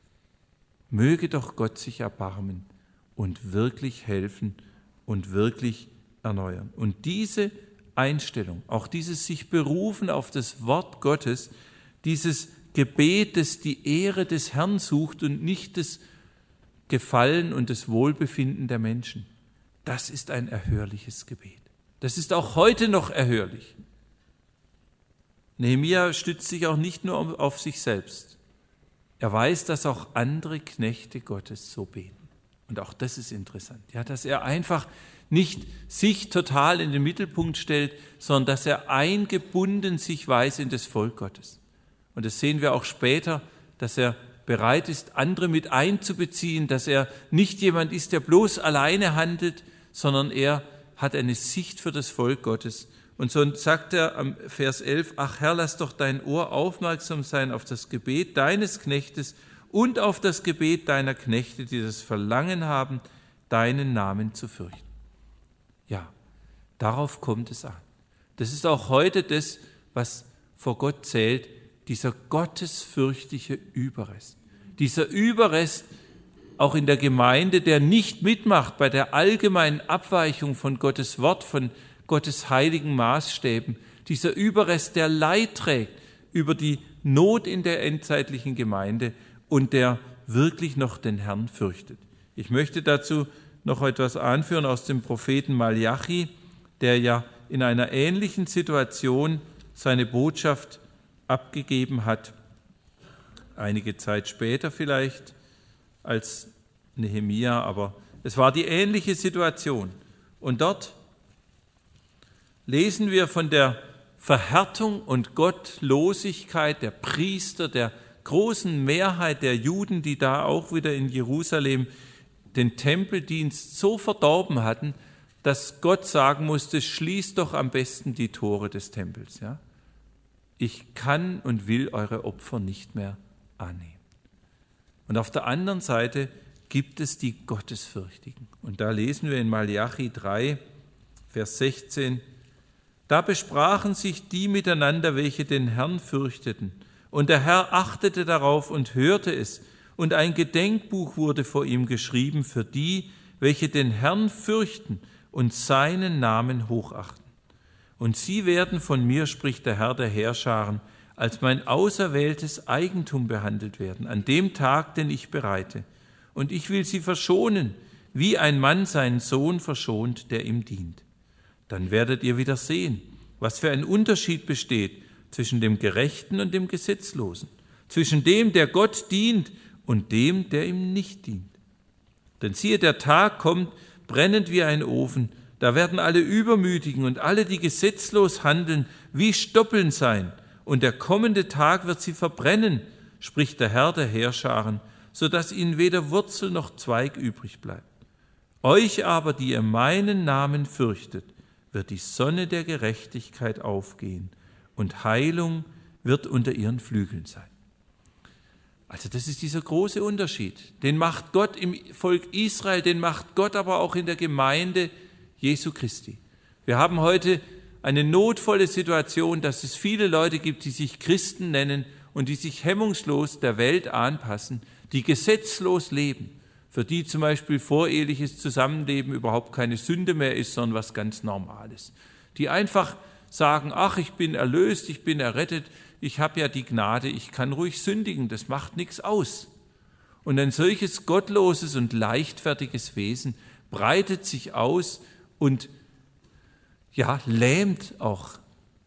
Speaker 1: Möge doch Gott sich erbarmen und wirklich helfen und wirklich erneuern. Und diese Einstellung, auch dieses sich berufen auf das Wort Gottes, dieses Gebet, das die Ehre des Herrn sucht und nicht das Gefallen und das Wohlbefinden der Menschen, das ist ein erhörliches Gebet. Das ist auch heute noch erhörlich. Nehemia stützt sich auch nicht nur auf sich selbst. Er weiß, dass auch andere Knechte Gottes so beten. Und auch das ist interessant, ja, dass er einfach nicht sich total in den Mittelpunkt stellt, sondern dass er eingebunden sich weiß in das Volk Gottes. Und das sehen wir auch später, dass er bereit ist, andere mit einzubeziehen, dass er nicht jemand ist, der bloß alleine handelt, sondern er hat eine Sicht für das Volk Gottes. Und so sagt er am Vers 11, ach Herr, lass doch dein Ohr aufmerksam sein auf das Gebet deines Knechtes und auf das Gebet deiner Knechte, die das Verlangen haben, deinen Namen zu fürchten. Ja, darauf kommt es an. Das ist auch heute das, was vor Gott zählt, dieser gottesfürchtige Überrest. Dieser Überrest auch in der Gemeinde, der nicht mitmacht bei der allgemeinen Abweichung von Gottes Wort, von Gottes heiligen Maßstäben. Dieser Überrest, der Leid trägt über die Not in der endzeitlichen Gemeinde und der wirklich noch den Herrn fürchtet. Ich möchte dazu noch etwas anführen aus dem Propheten Malachi, der ja in einer ähnlichen Situation seine Botschaft abgegeben hat, einige Zeit später vielleicht als Nehemia, aber es war die ähnliche Situation. Und dort lesen wir von der Verhärtung und Gottlosigkeit der Priester, der großen Mehrheit der Juden, die da auch wieder in Jerusalem den Tempeldienst so verdorben hatten, dass Gott sagen musste, schließt doch am besten die Tore des Tempels. Ja? Ich kann und will eure Opfer nicht mehr annehmen. Und auf der anderen Seite gibt es die Gottesfürchtigen. Und da lesen wir in Malachi 3, Vers 16, da besprachen sich die miteinander, welche den Herrn fürchteten. Und der Herr achtete darauf und hörte es. Und ein Gedenkbuch wurde vor ihm geschrieben für die, welche den Herrn fürchten und seinen Namen hochachten. Und sie werden von mir, spricht der Herr der Heerscharen, als mein auserwähltes Eigentum behandelt werden, an dem Tag, den ich bereite. und ich will sie verschonen, wie ein Mann seinen Sohn verschont, der ihm dient. Dann werdet ihr wieder sehen, was für ein Unterschied besteht zwischen dem Gerechten und dem Gesetzlosen, zwischen dem, der Gott dient, und dem, der ihm nicht dient. Denn siehe, der Tag kommt, brennend wie ein Ofen, da werden alle Übermütigen und alle, die gesetzlos handeln, wie Stoppeln sein, und der kommende Tag wird sie verbrennen, spricht der Herr der Heerscharen, so dass ihnen weder Wurzel noch Zweig übrig bleibt. Euch aber, die ihr meinen Namen fürchtet, wird die Sonne der Gerechtigkeit aufgehen, und Heilung wird unter ihren Flügeln sein. Also das ist dieser große Unterschied. Den macht Gott im Volk Israel, den macht Gott aber auch in der Gemeinde Jesu Christi. Wir haben heute eine notvolle Situation, dass es viele Leute gibt, die sich Christen nennen und die sich hemmungslos der Welt anpassen, die gesetzlos leben, für die zum Beispiel voreheliches Zusammenleben überhaupt keine Sünde mehr ist, sondern was ganz Normales. Die einfach sagen, ach, ich bin erlöst, ich bin errettet, ich habe ja die Gnade, ich kann ruhig sündigen, das macht nichts aus. Und ein solches gottloses und leichtfertiges Wesen breitet sich aus und ja, lähmt auch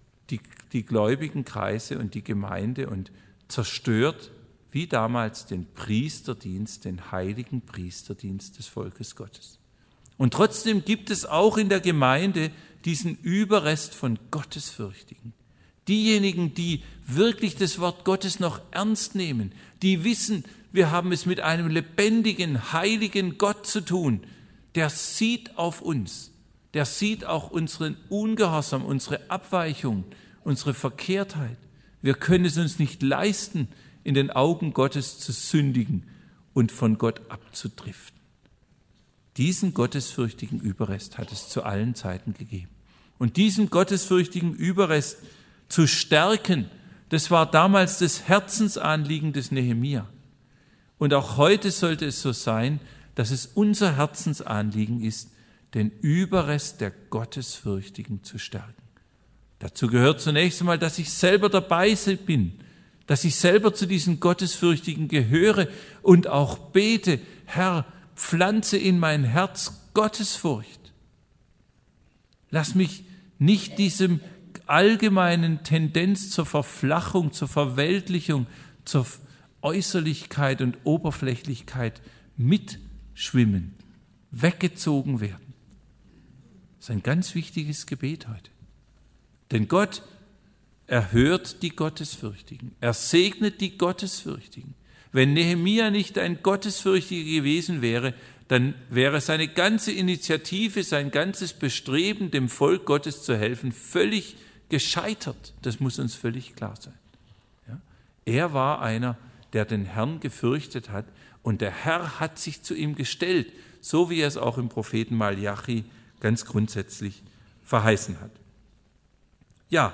Speaker 1: die gläubigen Kreise und die Gemeinde und zerstört wie damals den Priesterdienst, den heiligen Priesterdienst des Volkes Gottes. Und trotzdem gibt es auch in der Gemeinde diesen Überrest von Gottesfürchtigen. Diejenigen, die wirklich das Wort Gottes noch ernst nehmen, die wissen, wir haben es mit einem lebendigen, heiligen Gott zu tun, der sieht auf uns, der sieht auch unseren Ungehorsam, unsere Abweichung, unsere Verkehrtheit. Wir können es uns nicht leisten, in den Augen Gottes zu sündigen und von Gott abzudriften. Diesen gottesfürchtigen Überrest hat es zu allen Zeiten gegeben. Und diesen gottesfürchtigen Überrest zu stärken, das war damals das Herzensanliegen des Nehemia. Und auch heute sollte es so sein, dass es unser Herzensanliegen ist, den Überrest der Gottesfürchtigen zu stärken. Dazu gehört zunächst einmal, dass ich selber dabei bin, dass ich selber zu diesen Gottesfürchtigen gehöre und auch bete, Herr, pflanze in mein Herz Gottesfurcht. Lass mich nicht diesem allgemeinen Tendenz zur Verflachung, zur Verweltlichung, zur Äußerlichkeit und Oberflächlichkeit mitschwimmen, weggezogen werden. Das ist ein ganz wichtiges Gebet heute. Denn Gott erhört die Gottesfürchtigen, er segnet die Gottesfürchtigen. Wenn Nehemia nicht ein Gottesfürchtiger gewesen wäre, dann wäre seine ganze Initiative, sein ganzes Bestreben, dem Volk Gottes zu helfen, völlig gescheitert. Das muss uns völlig klar sein. Ja? Er war einer, der den Herrn gefürchtet hat, und der Herr hat sich zu ihm gestellt, so wie er es auch im Propheten Malachi ganz grundsätzlich verheißen hat. Ja,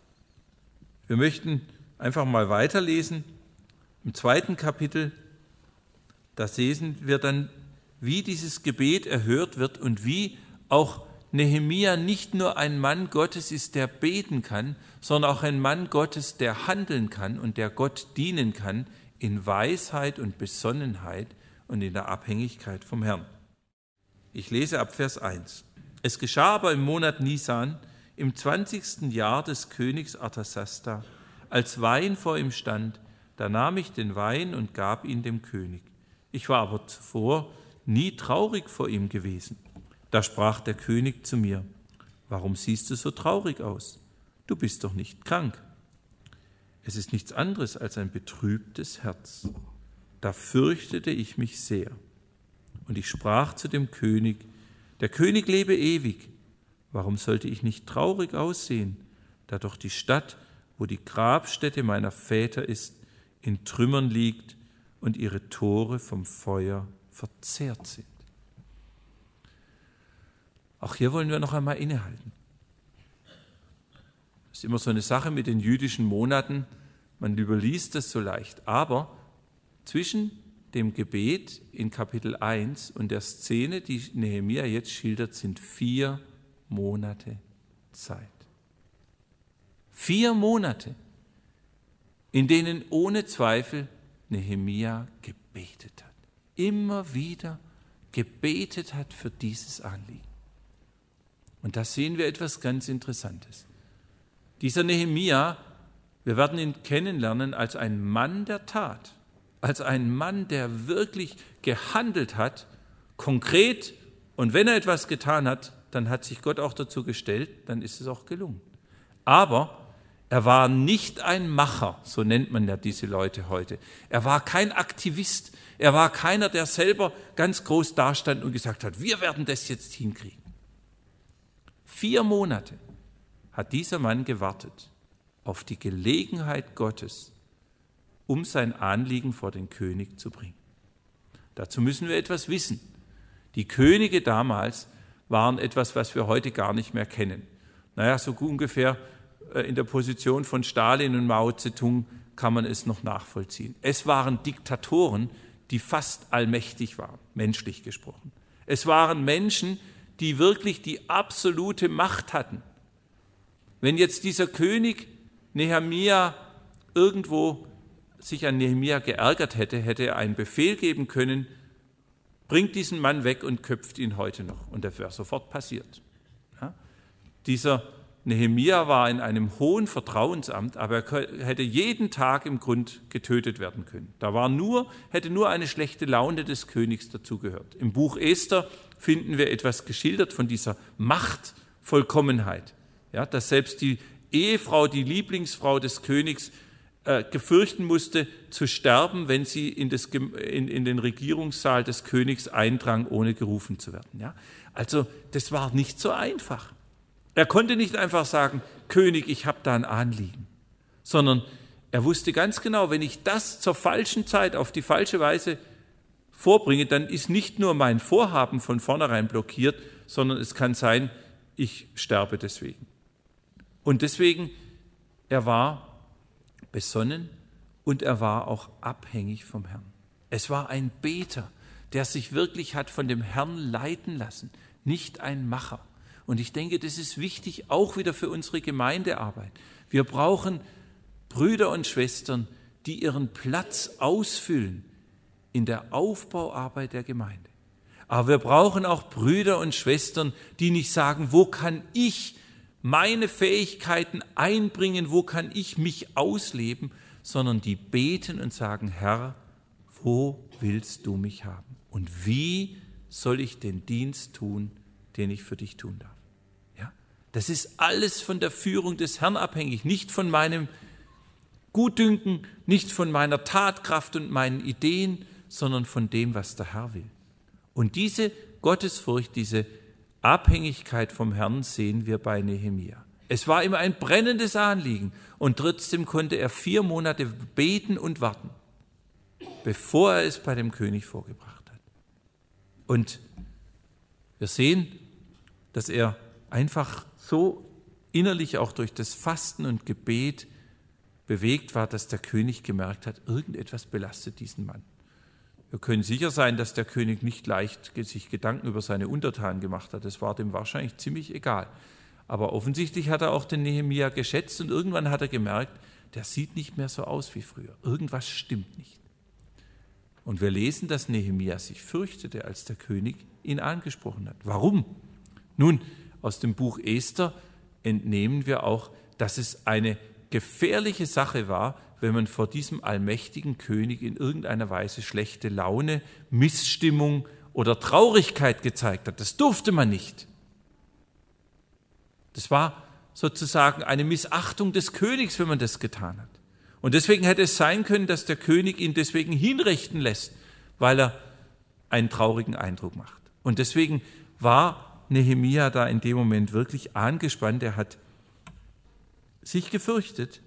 Speaker 1: wir möchten einfach mal weiterlesen. Im 2. Kapitel, da sehen wir dann, wie dieses Gebet erhört wird und wie auch Nehemia nicht nur ein Mann Gottes ist, der beten kann, sondern auch ein Mann Gottes, der handeln kann und der Gott dienen kann in Weisheit und Besonnenheit und in der Abhängigkeit vom Herrn. Ich lese ab Vers 1. Es geschah aber im Monat Nisan, im 20. Jahr des Königs Artasasta, als Wein vor ihm stand, da nahm ich den Wein und gab ihn dem König. Ich war aber zuvor nie traurig vor ihm gewesen. Da sprach der König zu mir, warum siehst du so traurig aus? Du bist doch nicht krank. Es ist nichts anderes als ein betrübtes Herz. Da fürchtete ich mich sehr. Und ich sprach zu dem König, der König lebe ewig. Warum sollte ich nicht traurig aussehen, da doch die Stadt, wo die Grabstätte meiner Väter ist, in Trümmern liegt und ihre Tore vom Feuer verzehrt sind? Auch hier wollen wir noch einmal innehalten. Das ist immer so eine Sache mit den jüdischen Monaten, man überliest das so leicht, aber zwischen dem Gebet in Kapitel 1 und der Szene, die Nehemia jetzt schildert, sind 4 Monate Zeit. 4 Monate, in denen ohne Zweifel Nehemia gebetet hat. immer wieder gebetet hat für dieses Anliegen. Und da sehen wir etwas ganz Interessantes. Dieser Nehemia, wir werden ihn kennenlernen als ein Mann der Tat, als ein Mann, der wirklich gehandelt hat, konkret, und wenn er etwas getan hat, dann hat sich Gott auch dazu gestellt, dann ist es auch gelungen. Aber er war nicht ein Macher, so nennt man ja diese Leute heute. Er war kein Aktivist, er war keiner, der selber ganz groß dastand und gesagt hat, wir werden das jetzt hinkriegen. 4 Monate hat dieser Mann gewartet auf die Gelegenheit Gottes, um sein Anliegen vor den König zu bringen. Dazu müssen wir etwas wissen. Die Könige damals waren etwas, was wir heute gar nicht mehr kennen. So ungefähr in der Position von Stalin und Mao Zedong kann man es noch nachvollziehen. Es waren Diktatoren, die fast allmächtig waren, menschlich gesprochen. Es waren Menschen, die wirklich die absolute Macht hatten. Wenn jetzt dieser König Nehemia irgendwo sich an Nehemia geärgert hätte, hätte er einen Befehl geben können, bringt diesen Mann weg und köpft ihn heute noch. Und das wäre sofort passiert. Ja? Dieser Nehemia war in einem hohen Vertrauensamt, aber er hätte jeden Tag im Grund getötet werden können. Hätte nur eine schlechte Laune des Königs dazugehört. Im Buch Esther finden wir etwas geschildert von dieser Machtvollkommenheit, ja, dass selbst die Ehefrau, die Lieblingsfrau des Königs, gefürchten musste, zu sterben, wenn sie in den Regierungssaal des Königs eindrang, ohne gerufen zu werden. Ja? Also das war nicht so einfach. Er konnte nicht einfach sagen, König, ich habe da ein Anliegen, sondern er wusste ganz genau, wenn ich das zur falschen Zeit auf die falsche Weise vorbringe, dann ist nicht nur mein Vorhaben von vornherein blockiert, sondern es kann sein, ich sterbe deswegen. Und deswegen, er war besonnen und er war auch abhängig vom Herrn. Es war ein Beter, der sich wirklich hat von dem Herrn leiten lassen, nicht ein Macher. Und ich denke, das ist wichtig, auch wieder für unsere Gemeindearbeit. Wir brauchen Brüder und Schwestern, die ihren Platz ausfüllen in der Aufbauarbeit der Gemeinde. Aber wir brauchen auch Brüder und Schwestern, die nicht sagen, wo kann ich meine Fähigkeiten einbringen, wo kann ich mich ausleben, sondern die beten und sagen, Herr, wo willst du mich haben? Und wie soll ich den Dienst tun, den ich für dich tun darf? Ja? Das ist alles von der Führung des Herrn abhängig, nicht von meinem Gutdünken, nicht von meiner Tatkraft und meinen Ideen, sondern von dem, was der Herr will. Und diese Gottesfurcht, diese Abhängigkeit vom Herrn sehen wir bei Nehemia. Es war ihm ein brennendes Anliegen und trotzdem konnte er 4 Monate beten und warten, bevor er es bei dem König vorgebracht hat. Und wir sehen, dass er einfach so innerlich auch durch das Fasten und Gebet bewegt war, dass der König gemerkt hat, irgendetwas belastet diesen Mann. Wir können sicher sein, dass der König nicht leicht sich Gedanken über seine Untertanen gemacht hat. Das war dem wahrscheinlich ziemlich egal. Aber offensichtlich hat er auch den Nehemia geschätzt und irgendwann hat er gemerkt, der sieht nicht mehr so aus wie früher. Irgendwas stimmt nicht. Und wir lesen, dass Nehemia sich fürchtete, als der König ihn angesprochen hat. Warum? Nun, aus dem Buch Esther entnehmen wir auch, dass es eine gefährliche Sache war, wenn man vor diesem allmächtigen König in irgendeiner Weise schlechte Laune, Missstimmung oder Traurigkeit gezeigt hat. Das durfte man nicht. Das war sozusagen eine Missachtung des Königs, wenn man das getan hat. Und deswegen hätte es sein können, dass der König ihn deswegen hinrichten lässt, weil er einen traurigen Eindruck macht. Und deswegen war Nehemia da in dem Moment wirklich angespannt. Er hat sich gefürchtet.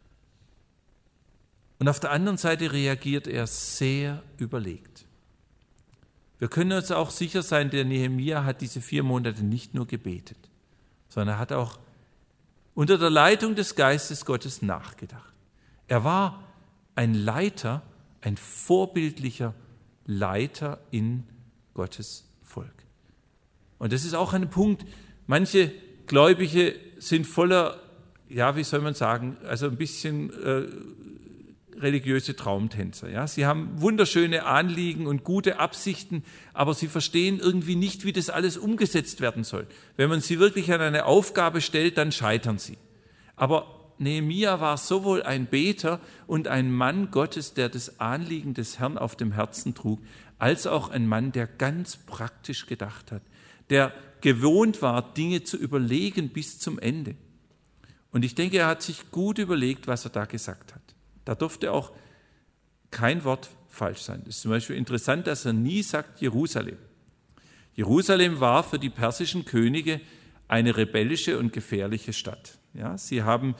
Speaker 1: Und auf der anderen Seite reagiert er sehr überlegt. Wir können uns auch sicher sein, der Nehemia hat diese 4 Monate nicht nur gebetet, sondern er hat auch unter der Leitung des Geistes Gottes nachgedacht. Er war ein Leiter, ein vorbildlicher Leiter in Gottes Volk. Und das ist auch ein Punkt, manche Gläubige sind voller, ja, wie soll man sagen, also ein bisschen religiöse Traumtänzer. Ja? Sie haben wunderschöne Anliegen und gute Absichten, aber sie verstehen irgendwie nicht, wie das alles umgesetzt werden soll. Wenn man sie wirklich an eine Aufgabe stellt, dann scheitern sie. Aber Nehemia war sowohl ein Beter und ein Mann Gottes, der das Anliegen des Herrn auf dem Herzen trug, als auch ein Mann, der ganz praktisch gedacht hat, der gewohnt war, Dinge zu überlegen bis zum Ende. Und ich denke, er hat sich gut überlegt, was er da gesagt hat. Da durfte auch kein Wort falsch sein. Es ist zum Beispiel interessant, dass er nie sagt Jerusalem. Jerusalem war für die persischen Könige eine rebellische und gefährliche Stadt. Ja, sie haben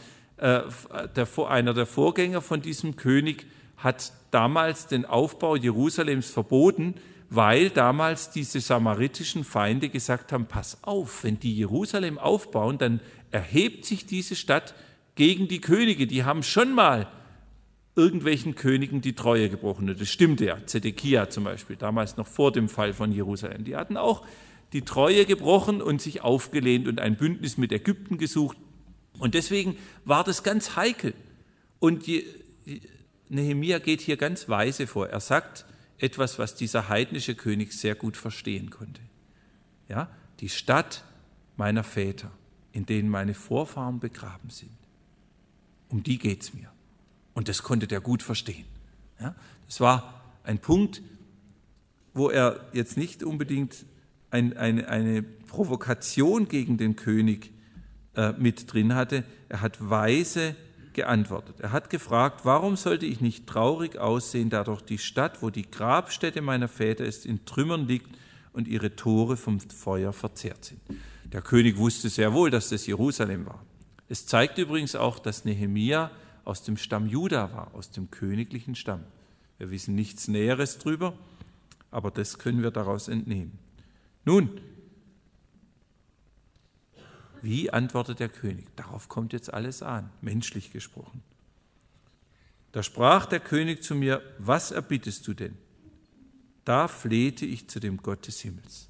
Speaker 1: einer der Vorgänger von diesem König hat damals den Aufbau Jerusalems verboten, weil damals diese samaritischen Feinde gesagt haben, pass auf, wenn die Jerusalem aufbauen, dann erhebt sich diese Stadt gegen die Könige. Die haben schon mal irgendwelchen Königen die Treue gebrochen. Das stimmte ja, Zedekia zum Beispiel, damals noch vor dem Fall von Jerusalem. Die hatten auch die Treue gebrochen und sich aufgelehnt und ein Bündnis mit Ägypten gesucht. Und deswegen war das ganz heikel. Und Nehemia geht hier ganz weise vor. Er sagt etwas, was dieser heidnische König sehr gut verstehen konnte. Ja, die Stadt meiner Väter, in denen meine Vorfahren begraben sind, um die geht es mir. Und das konnte der gut verstehen. Ja, das war ein Punkt, wo er jetzt nicht unbedingt eine Provokation gegen den König mit drin hatte. Er hat weise geantwortet. Er hat gefragt, warum sollte ich nicht traurig aussehen, da doch die Stadt, wo die Grabstätte meiner Väter ist, in Trümmern liegt und ihre Tore vom Feuer verzehrt sind. Der König wusste sehr wohl, dass das Jerusalem war. Es zeigt übrigens auch, dass Nehemia aus dem Stamm Juda war, aus dem königlichen Stamm. Wir wissen nichts Näheres drüber, aber das können wir daraus entnehmen. Nun, wie antwortet der König? Darauf kommt jetzt alles an, menschlich gesprochen. Da sprach der König zu mir, was erbittest du denn? Da flehte ich zu dem Gott des Himmels.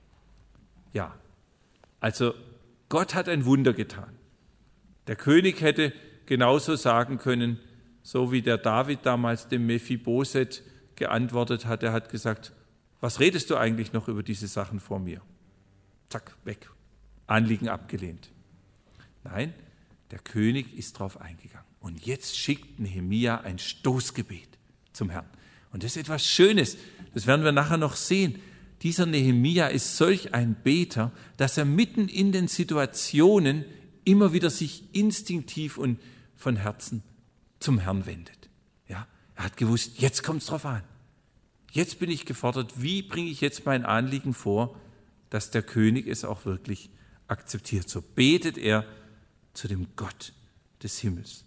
Speaker 1: Ja, also Gott hat ein Wunder getan. Der König hätte genauso sagen können, so wie der David damals dem Mephiboset geantwortet hat. Er hat gesagt, was redest du eigentlich noch über diese Sachen vor mir? Zack, weg. Anliegen abgelehnt. Nein, der König ist darauf eingegangen. Und jetzt schickt Nehemia ein Stoßgebet zum Herrn. Und das ist etwas Schönes, das werden wir nachher noch sehen. Dieser Nehemia ist solch ein Beter, dass er mitten in den Situationen immer wieder sich instinktiv und von Herzen zum Herrn wendet. Ja, er hat gewusst, jetzt kommt es drauf an. Jetzt bin ich gefordert, wie bringe ich jetzt mein Anliegen vor, dass der König es auch wirklich akzeptiert. So betet er zu dem Gott des Himmels.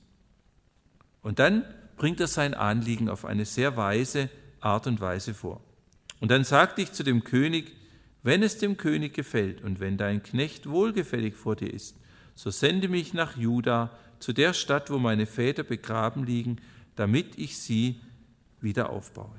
Speaker 1: Und dann bringt er sein Anliegen auf eine sehr weise Art und Weise vor. Und dann sagte ich zu dem König, wenn es dem König gefällt und wenn dein Knecht wohlgefällig vor dir ist, so sende mich nach Juda, zu der Stadt, wo meine Väter begraben liegen, damit ich sie wieder aufbaue.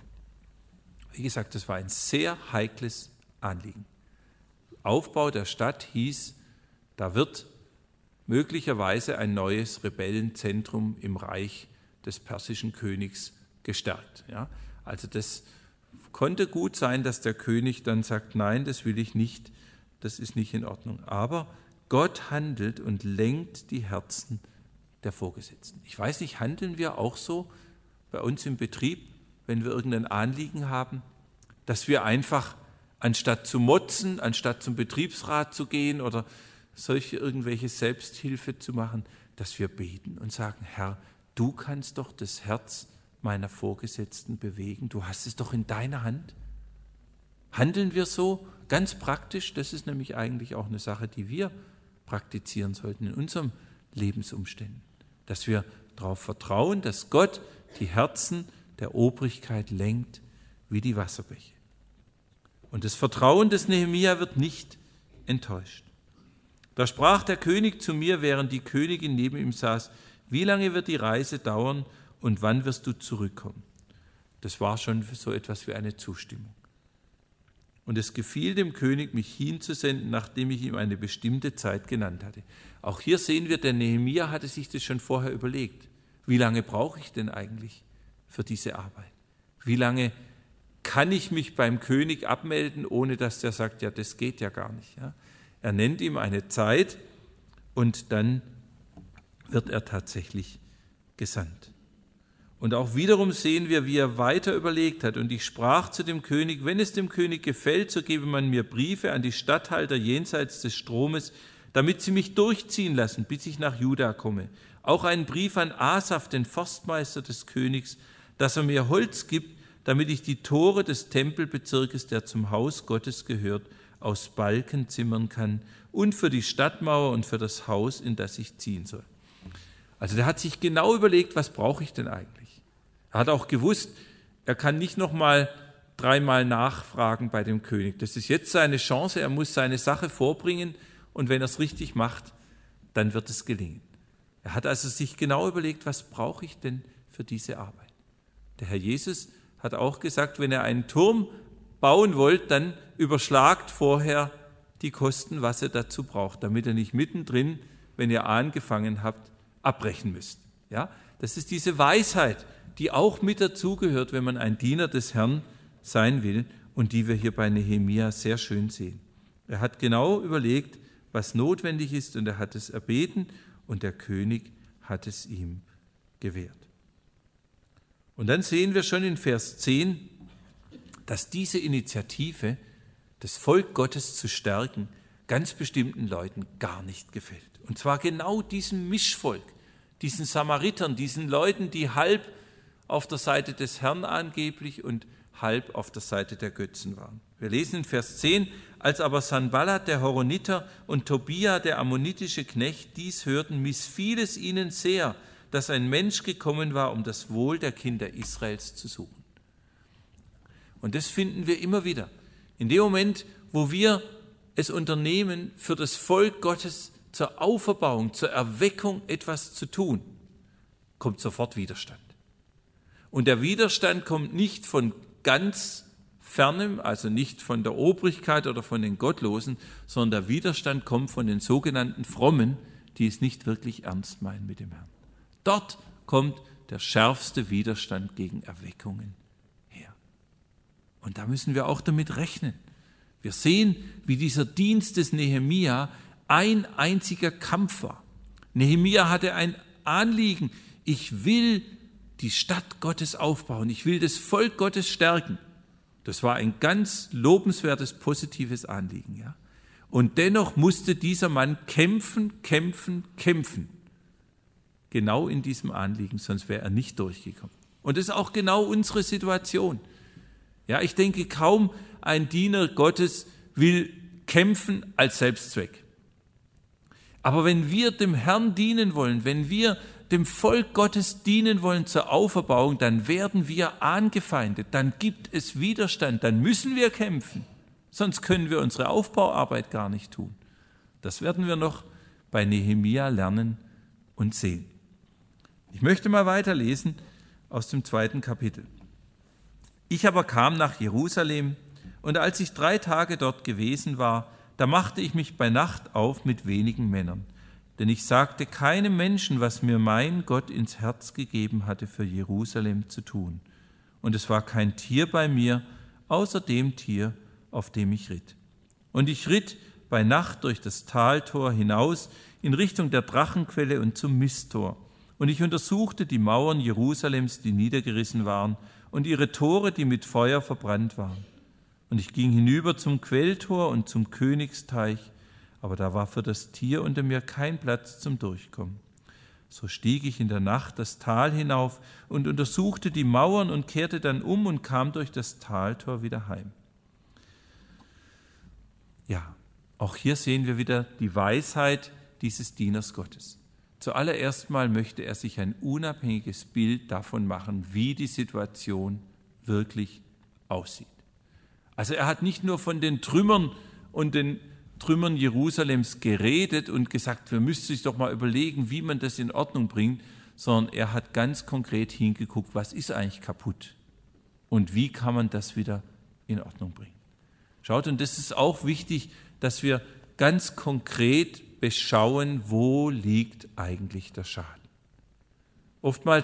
Speaker 1: Wie gesagt, das war ein sehr heikles Anliegen. Aufbau der Stadt hieß, da wird möglicherweise ein neues Rebellenzentrum im Reich des persischen Königs gestärkt. Ja, also das konnte gut sein, dass der König dann sagt, nein, das will ich nicht, das ist nicht in Ordnung. Aber Gott handelt und lenkt die Herzen der Vorgesetzten. Ich weiß nicht, handeln wir auch so bei uns im Betrieb, wenn wir irgendein Anliegen haben, dass wir einfach anstatt zu motzen, anstatt zum Betriebsrat zu gehen oder irgendwelche Selbsthilfe zu machen, dass wir beten und sagen, Herr, du kannst doch das Herz meiner Vorgesetzten bewegen, du hast es doch in deiner Hand. Handeln wir so ganz praktisch? Das ist nämlich eigentlich auch eine Sache, die wir praktizieren sollten in unseren Lebensumständen, dass wir darauf vertrauen, dass Gott die Herzen der Obrigkeit lenkt wie die Wasserbäche. Und das Vertrauen des Nehemia wird nicht enttäuscht. Da sprach der König zu mir, während die Königin neben ihm saß, wie lange wird die Reise dauern und wann wirst du zurückkommen? Das war schon so etwas wie eine Zustimmung. Und es gefiel dem König, mich hinzusenden, nachdem ich ihm eine bestimmte Zeit genannt hatte. Auch hier sehen wir, der Nehemia hatte sich das schon vorher überlegt. Wie lange brauche ich denn eigentlich? für diese Arbeit? Wie lange kann ich mich beim König abmelden, ohne dass der sagt, ja, das geht ja gar nicht. Ja? Er nennt ihm eine Zeit und dann wird er tatsächlich gesandt. Und auch wiederum sehen wir, wie er weiter überlegt hat. Und ich sprach zu dem König, wenn es dem König gefällt, so gebe man mir Briefe an die Statthalter jenseits des Stromes, damit sie mich durchziehen lassen, bis ich nach Juda komme. Auch einen Brief an Asaf, den Forstmeister des Königs, dass er mir Holz gibt, damit ich die Tore des Tempelbezirkes, der zum Haus Gottes gehört, aus Balken zimmern kann und für die Stadtmauer und für das Haus, in das ich ziehen soll. Also der hat sich genau überlegt, was brauche ich denn eigentlich? Er hat auch gewusst, er kann nicht nochmal 3-mal nachfragen bei dem König. Das ist jetzt seine Chance, er muss seine Sache vorbringen und wenn er es richtig macht, dann wird es gelingen. Er hat also sich genau überlegt, was brauche ich denn für diese Arbeit? Der Herr Jesus hat auch gesagt, wenn ihr einen Turm bauen wollt, dann überschlagt vorher die Kosten, was ihr dazu braucht, damit ihr nicht mittendrin, wenn ihr angefangen habt, abbrechen müsst. Ja? Das ist diese Weisheit, die auch mit dazugehört, wenn man ein Diener des Herrn sein will und die wir hier bei Nehemia sehr schön sehen. Er hat genau überlegt, was notwendig ist und er hat es erbeten und der König hat es ihm gewährt. Und dann sehen wir schon in Vers 10, dass diese Initiative, das Volk Gottes zu stärken, ganz bestimmten Leuten gar nicht gefällt. Und zwar genau diesem Mischvolk, diesen Samaritern, diesen Leuten, die halb auf der Seite des Herrn angeblich und halb auf der Seite der Götzen waren. Wir lesen in Vers 10, als aber Sanballat, der Horoniter, und Tobia, der ammonitische Knecht, dies hörten, missfiel es ihnen sehr, dass ein Mensch gekommen war, um das Wohl der Kinder Israels zu suchen. Und das finden wir immer wieder. In dem Moment, wo wir es unternehmen, für das Volk Gottes zur Auferbauung, zur Erweckung etwas zu tun, kommt sofort Widerstand. Und der Widerstand kommt nicht von ganz Fernem, also nicht von der Obrigkeit oder von den Gottlosen, sondern der Widerstand kommt von den sogenannten Frommen, die es nicht wirklich ernst meinen mit dem Herrn. Dort kommt der schärfste Widerstand gegen Erweckungen her. Und da müssen wir auch damit rechnen. Wir sehen, wie dieser Dienst des Nehemia ein einziger Kampf war. Nehemia hatte ein Anliegen, ich will die Stadt Gottes aufbauen, ich will das Volk Gottes stärken. Das war ein ganz lobenswertes, positives Anliegen. Ja? Und dennoch musste dieser Mann kämpfen. Genau in diesem Anliegen, sonst wäre er nicht durchgekommen. Und das ist auch genau unsere Situation. Ja, ich denke, kaum ein Diener Gottes will kämpfen als Selbstzweck. Aber wenn wir dem Herrn dienen wollen, wenn wir dem Volk Gottes dienen wollen zur Auferbauung, dann werden wir angefeindet, dann gibt es Widerstand, dann müssen wir kämpfen. Sonst können wir unsere Aufbauarbeit gar nicht tun. Das werden wir noch bei Nehemia lernen und sehen. Ich möchte mal weiterlesen aus dem 2. Kapitel. Ich aber kam nach Jerusalem, und als ich 3 Tage dort gewesen war, da machte ich mich bei Nacht auf mit wenigen Männern. Denn ich sagte keinem Menschen, was mir mein Gott ins Herz gegeben hatte, für Jerusalem zu tun. Und es war kein Tier bei mir, außer dem Tier, auf dem ich ritt. Und ich ritt bei Nacht durch das Taltor hinaus in Richtung der Drachenquelle und zum Misttor. Und ich untersuchte die Mauern Jerusalems, die niedergerissen waren, und ihre Tore, die mit Feuer verbrannt waren. Und ich ging hinüber zum Quelltor und zum Königsteich, aber da war für das Tier unter mir kein Platz zum Durchkommen. So stieg ich in der Nacht das Tal hinauf und untersuchte die Mauern und kehrte dann um und kam durch das Taltor wieder heim. Ja, auch hier sehen wir wieder die Weisheit dieses Dieners Gottes. Zuallererst mal möchte er sich ein unabhängiges Bild davon machen, wie die Situation wirklich aussieht. Also er hat nicht nur von den Trümmern und den Trümmern Jerusalems geredet und gesagt, wir müssten sich doch mal überlegen, wie man das in Ordnung bringt, sondern er hat ganz konkret hingeguckt, was ist eigentlich kaputt und wie kann man das wieder in Ordnung bringen. Schaut, und das ist auch wichtig, dass wir ganz konkret beschauen, wo liegt eigentlich der Schaden. Oftmals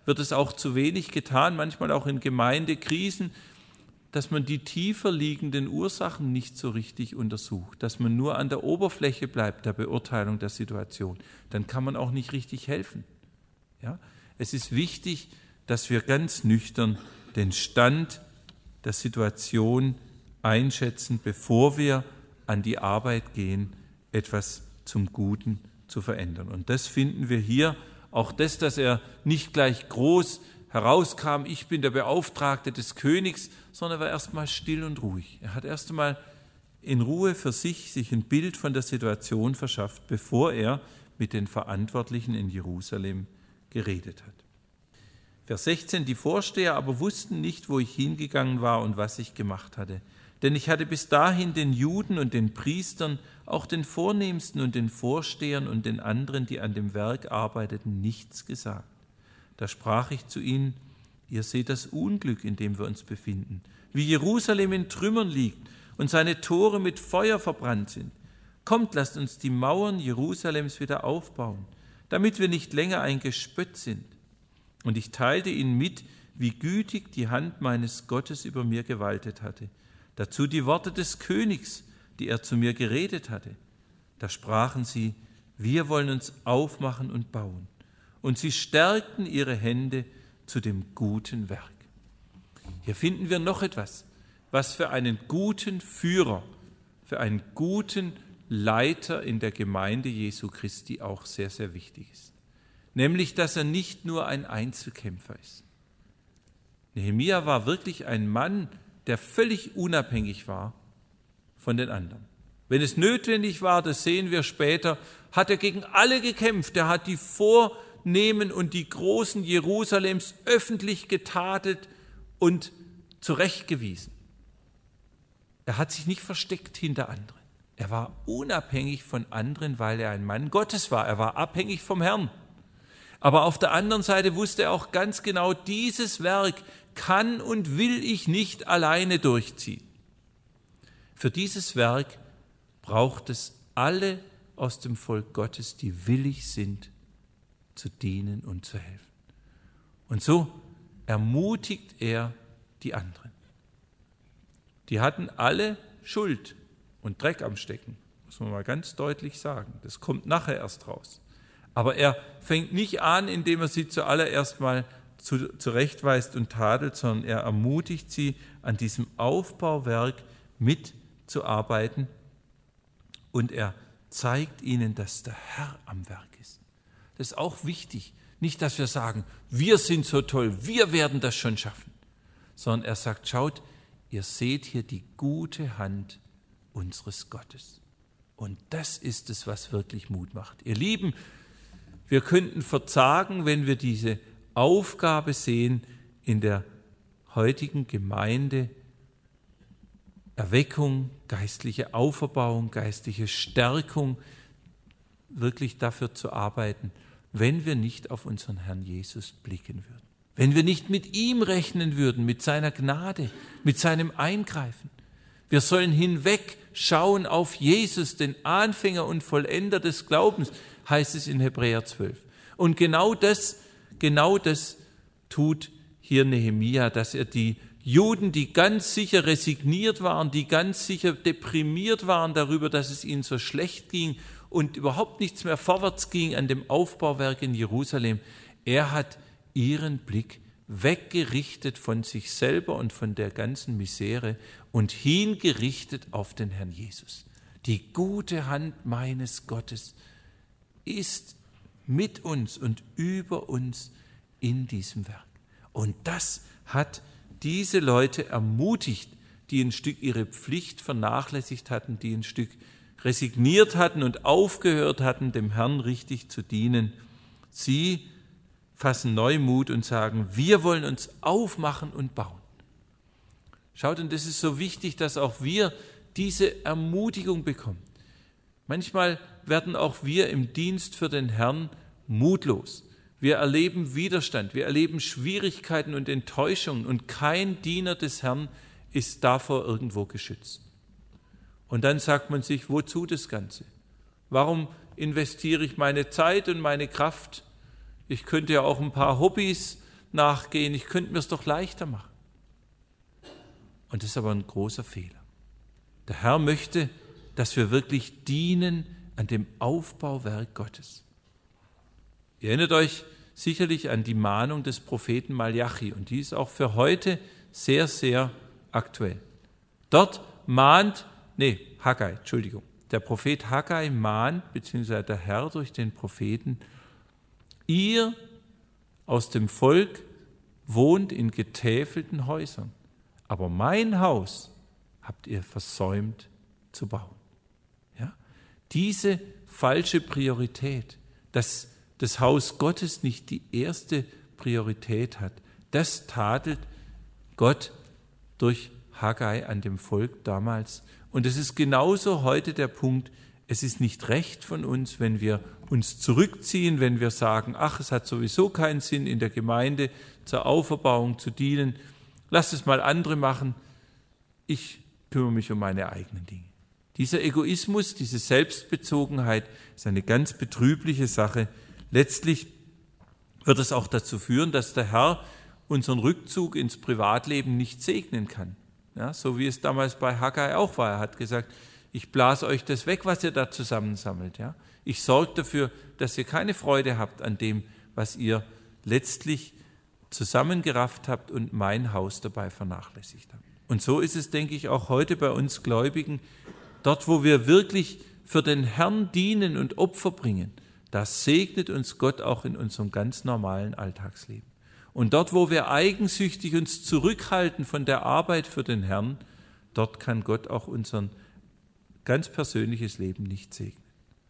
Speaker 1: wird es auch zu wenig getan, manchmal auch in Gemeindekrisen, dass man die tiefer liegenden Ursachen nicht so richtig untersucht, dass man nur an der Oberfläche bleibt der Beurteilung der Situation. Dann kann man auch nicht richtig helfen. Ja? Es ist wichtig, dass wir ganz nüchtern den Stand der Situation einschätzen, bevor wir an die Arbeit gehen, etwas zum Guten zu verändern. Und das finden wir hier, auch das, dass er nicht gleich groß herauskam, ich bin der Beauftragte des Königs, sondern er war erstmal still und ruhig. Er hat erst einmal in Ruhe für sich ein Bild von der Situation verschafft, bevor er mit den Verantwortlichen in Jerusalem geredet hat. Vers 16, die Vorsteher aber wussten nicht, wo ich hingegangen war und was ich gemacht hatte. Denn ich hatte bis dahin den Juden und den Priestern, auch den Vornehmsten und den Vorstehern und den anderen, die an dem Werk arbeiteten, nichts gesagt. Da sprach ich zu ihnen, ihr seht das Unglück, in dem wir uns befinden, wie Jerusalem in Trümmern liegt und seine Tore mit Feuer verbrannt sind. Kommt, lasst uns die Mauern Jerusalems wieder aufbauen, damit wir nicht länger ein Gespött sind. Und ich teilte ihnen mit, wie gütig die Hand meines Gottes über mir gewaltet hatte. Dazu die Worte des Königs, die er zu mir geredet hatte. Da sprachen sie, wir wollen uns aufmachen und bauen. Und sie stärkten ihre Hände zu dem guten Werk. Hier finden wir noch etwas, was für einen guten Führer, für einen guten Leiter in der Gemeinde Jesu Christi auch sehr, sehr wichtig ist. Nämlich, dass er nicht nur ein Einzelkämpfer ist. Nehemia war wirklich ein Mann, der völlig unabhängig war von den anderen. Wenn es notwendig war, das sehen wir später, hat er gegen alle gekämpft. Er hat die Vornehmen und die Großen Jerusalems öffentlich getadelt und zurechtgewiesen. Er hat sich nicht versteckt hinter anderen. Er war unabhängig von anderen, weil er ein Mann Gottes war. Er war abhängig vom Herrn. Aber auf der anderen Seite wusste er auch ganz genau, dieses Werk kann und will ich nicht alleine durchziehen. Für dieses Werk braucht es alle aus dem Volk Gottes, die willig sind, zu dienen und zu helfen. Und so ermutigt er die anderen. Die hatten alle Schuld und Dreck am Stecken, muss man mal ganz deutlich sagen. Das kommt nachher erst raus. Aber er fängt nicht an, indem er sie zuallererst mal zurechtweist und tadelt, sondern er ermutigt sie, an diesem Aufbauwerk mitzuarbeiten und er zeigt ihnen, dass der Herr am Werk ist. Das ist auch wichtig. Nicht, dass wir sagen, wir sind so toll, wir werden das schon schaffen, sondern er sagt, schaut, ihr seht hier die gute Hand unseres Gottes. Und das ist es, was wirklich Mut macht. Ihr Lieben, wir könnten verzagen, wenn wir diese Aufgabe sehen, in der heutigen Gemeinde Erweckung, geistliche Auferbauung, geistliche Stärkung, wirklich dafür zu arbeiten, wenn wir nicht auf unseren Herrn Jesus blicken würden. Wenn wir nicht mit ihm rechnen würden, mit seiner Gnade, mit seinem Eingreifen. Wir sollen hinweg schauen auf Jesus, den Anfänger und Vollender des Glaubens, heißt es in Hebräer 12. Und genau das tut hier Nehemia, dass er die Juden, die ganz sicher resigniert waren, die ganz sicher deprimiert waren darüber, dass es ihnen so schlecht ging und überhaupt nichts mehr vorwärts ging an dem Aufbauwerk in Jerusalem, er hat ihren Blick weggerichtet von sich selber und von der ganzen Misere und hingerichtet auf den Herrn Jesus. Die gute Hand meines Gottes ist mit uns und über uns in diesem Werk. Und das hat diese Leute ermutigt, die ein Stück ihre Pflicht vernachlässigt hatten, die ein Stück resigniert hatten und aufgehört hatten, dem Herrn richtig zu dienen. Sie fassen Neumut und sagen, wir wollen uns aufmachen und bauen. Schaut, und das ist so wichtig, dass auch wir diese Ermutigung bekommen. Manchmal werden auch wir im Dienst für den Herrn mutlos. Wir erleben Widerstand, wir erleben Schwierigkeiten und Enttäuschungen und kein Diener des Herrn ist davor irgendwo geschützt. Und dann sagt man sich, wozu das Ganze? Warum investiere ich meine Zeit und meine Kraft? Ich könnte ja auch ein paar Hobbys nachgehen, ich könnte mir es doch leichter machen. Und das ist aber ein großer Fehler. Der Herr möchte, dass wir wirklich dienen an dem Aufbauwerk Gottes. Ihr erinnert euch sicherlich an die Mahnung des Propheten Malachi und die ist auch für heute sehr, sehr aktuell. Dort der Prophet Haggai mahnt, beziehungsweise der Herr durch den Propheten, ihr aus dem Volk wohnt in getäfelten Häusern, aber mein Haus habt ihr versäumt zu bauen. Ja? Diese falsche Priorität, dass das Haus Gottes nicht die erste Priorität hat, das tadelt Gott durch Haggai an dem Volk damals. Und es ist genauso heute der Punkt, es ist nicht recht von uns, wenn wir uns zurückziehen, wenn wir sagen, ach, es hat sowieso keinen Sinn, in der Gemeinde zur Auferbauung zu dienen, lasst es mal andere machen, ich kümmere mich um meine eigenen Dinge. Dieser Egoismus, diese Selbstbezogenheit ist eine ganz betrübliche Sache. Letztlich wird es auch dazu führen, dass der Herr unseren Rückzug ins Privatleben nicht segnen kann. Ja, so wie es damals bei Haggai auch war. Er hat gesagt, ich blase euch das weg, was ihr da zusammensammelt. Ja? Ich sorge dafür, dass ihr keine Freude habt an dem, was ihr letztlich zusammengerafft habt und mein Haus dabei vernachlässigt habt. Und so ist es, denke ich, auch heute bei uns Gläubigen. Dort, wo wir wirklich für den Herrn dienen und Opfer bringen, da segnet uns Gott auch in unserem ganz normalen Alltagsleben. Und dort, wo wir eigensüchtig uns zurückhalten von der Arbeit für den Herrn, dort kann Gott auch unser ganz persönliches Leben nicht segnen.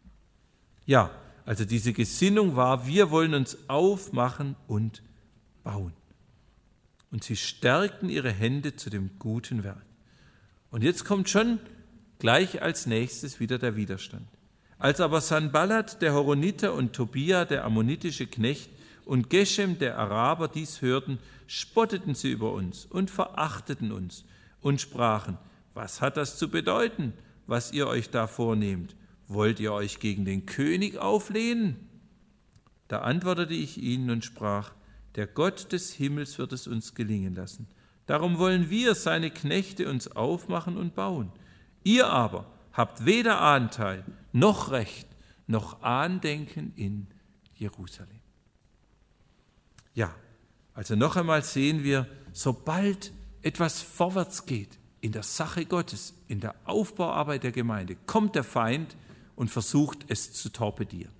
Speaker 1: Ja, also diese Gesinnung war, wir wollen uns aufmachen und bauen. Und sie stärkten ihre Hände zu dem guten Werk. Und jetzt kommt schon gleich als nächstes wieder der Widerstand. Als aber Sanballat, der Horoniter, und Tobia, der ammonitische Knecht, und Geshem, der Araber, dies hörten, spotteten sie über uns und verachteten uns und sprachen, was hat das zu bedeuten, was ihr euch da vornehmt? Wollt ihr euch gegen den König auflehnen? Da antwortete ich ihnen und sprach, der Gott des Himmels wird es uns gelingen lassen. Darum wollen wir, seine Knechte, uns aufmachen und bauen. Ihr aber habt weder Anteil noch Recht noch Andenken in Jerusalem. Ja, also noch einmal sehen wir, sobald etwas vorwärts geht in der Sache Gottes, in der Aufbauarbeit der Gemeinde, kommt der Feind und versucht, es zu torpedieren.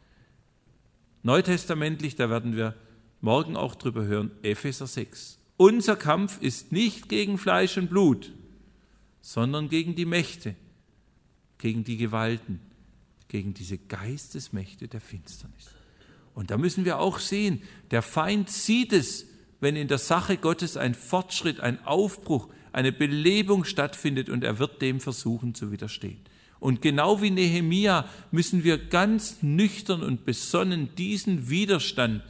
Speaker 1: Neutestamentlich, da werden wir morgen auch drüber hören, Epheser 6. Unser Kampf ist nicht gegen Fleisch und Blut, sondern gegen die Mächte, gegen die Gewalten, gegen diese Geistesmächte der Finsternis. Und da müssen wir auch sehen, der Feind sieht es, wenn in der Sache Gottes ein Fortschritt, ein Aufbruch, eine Belebung stattfindet und er wird dem versuchen zu widerstehen. Und genau wie Nehemia müssen wir ganz nüchtern und besonnen diesen Widerstand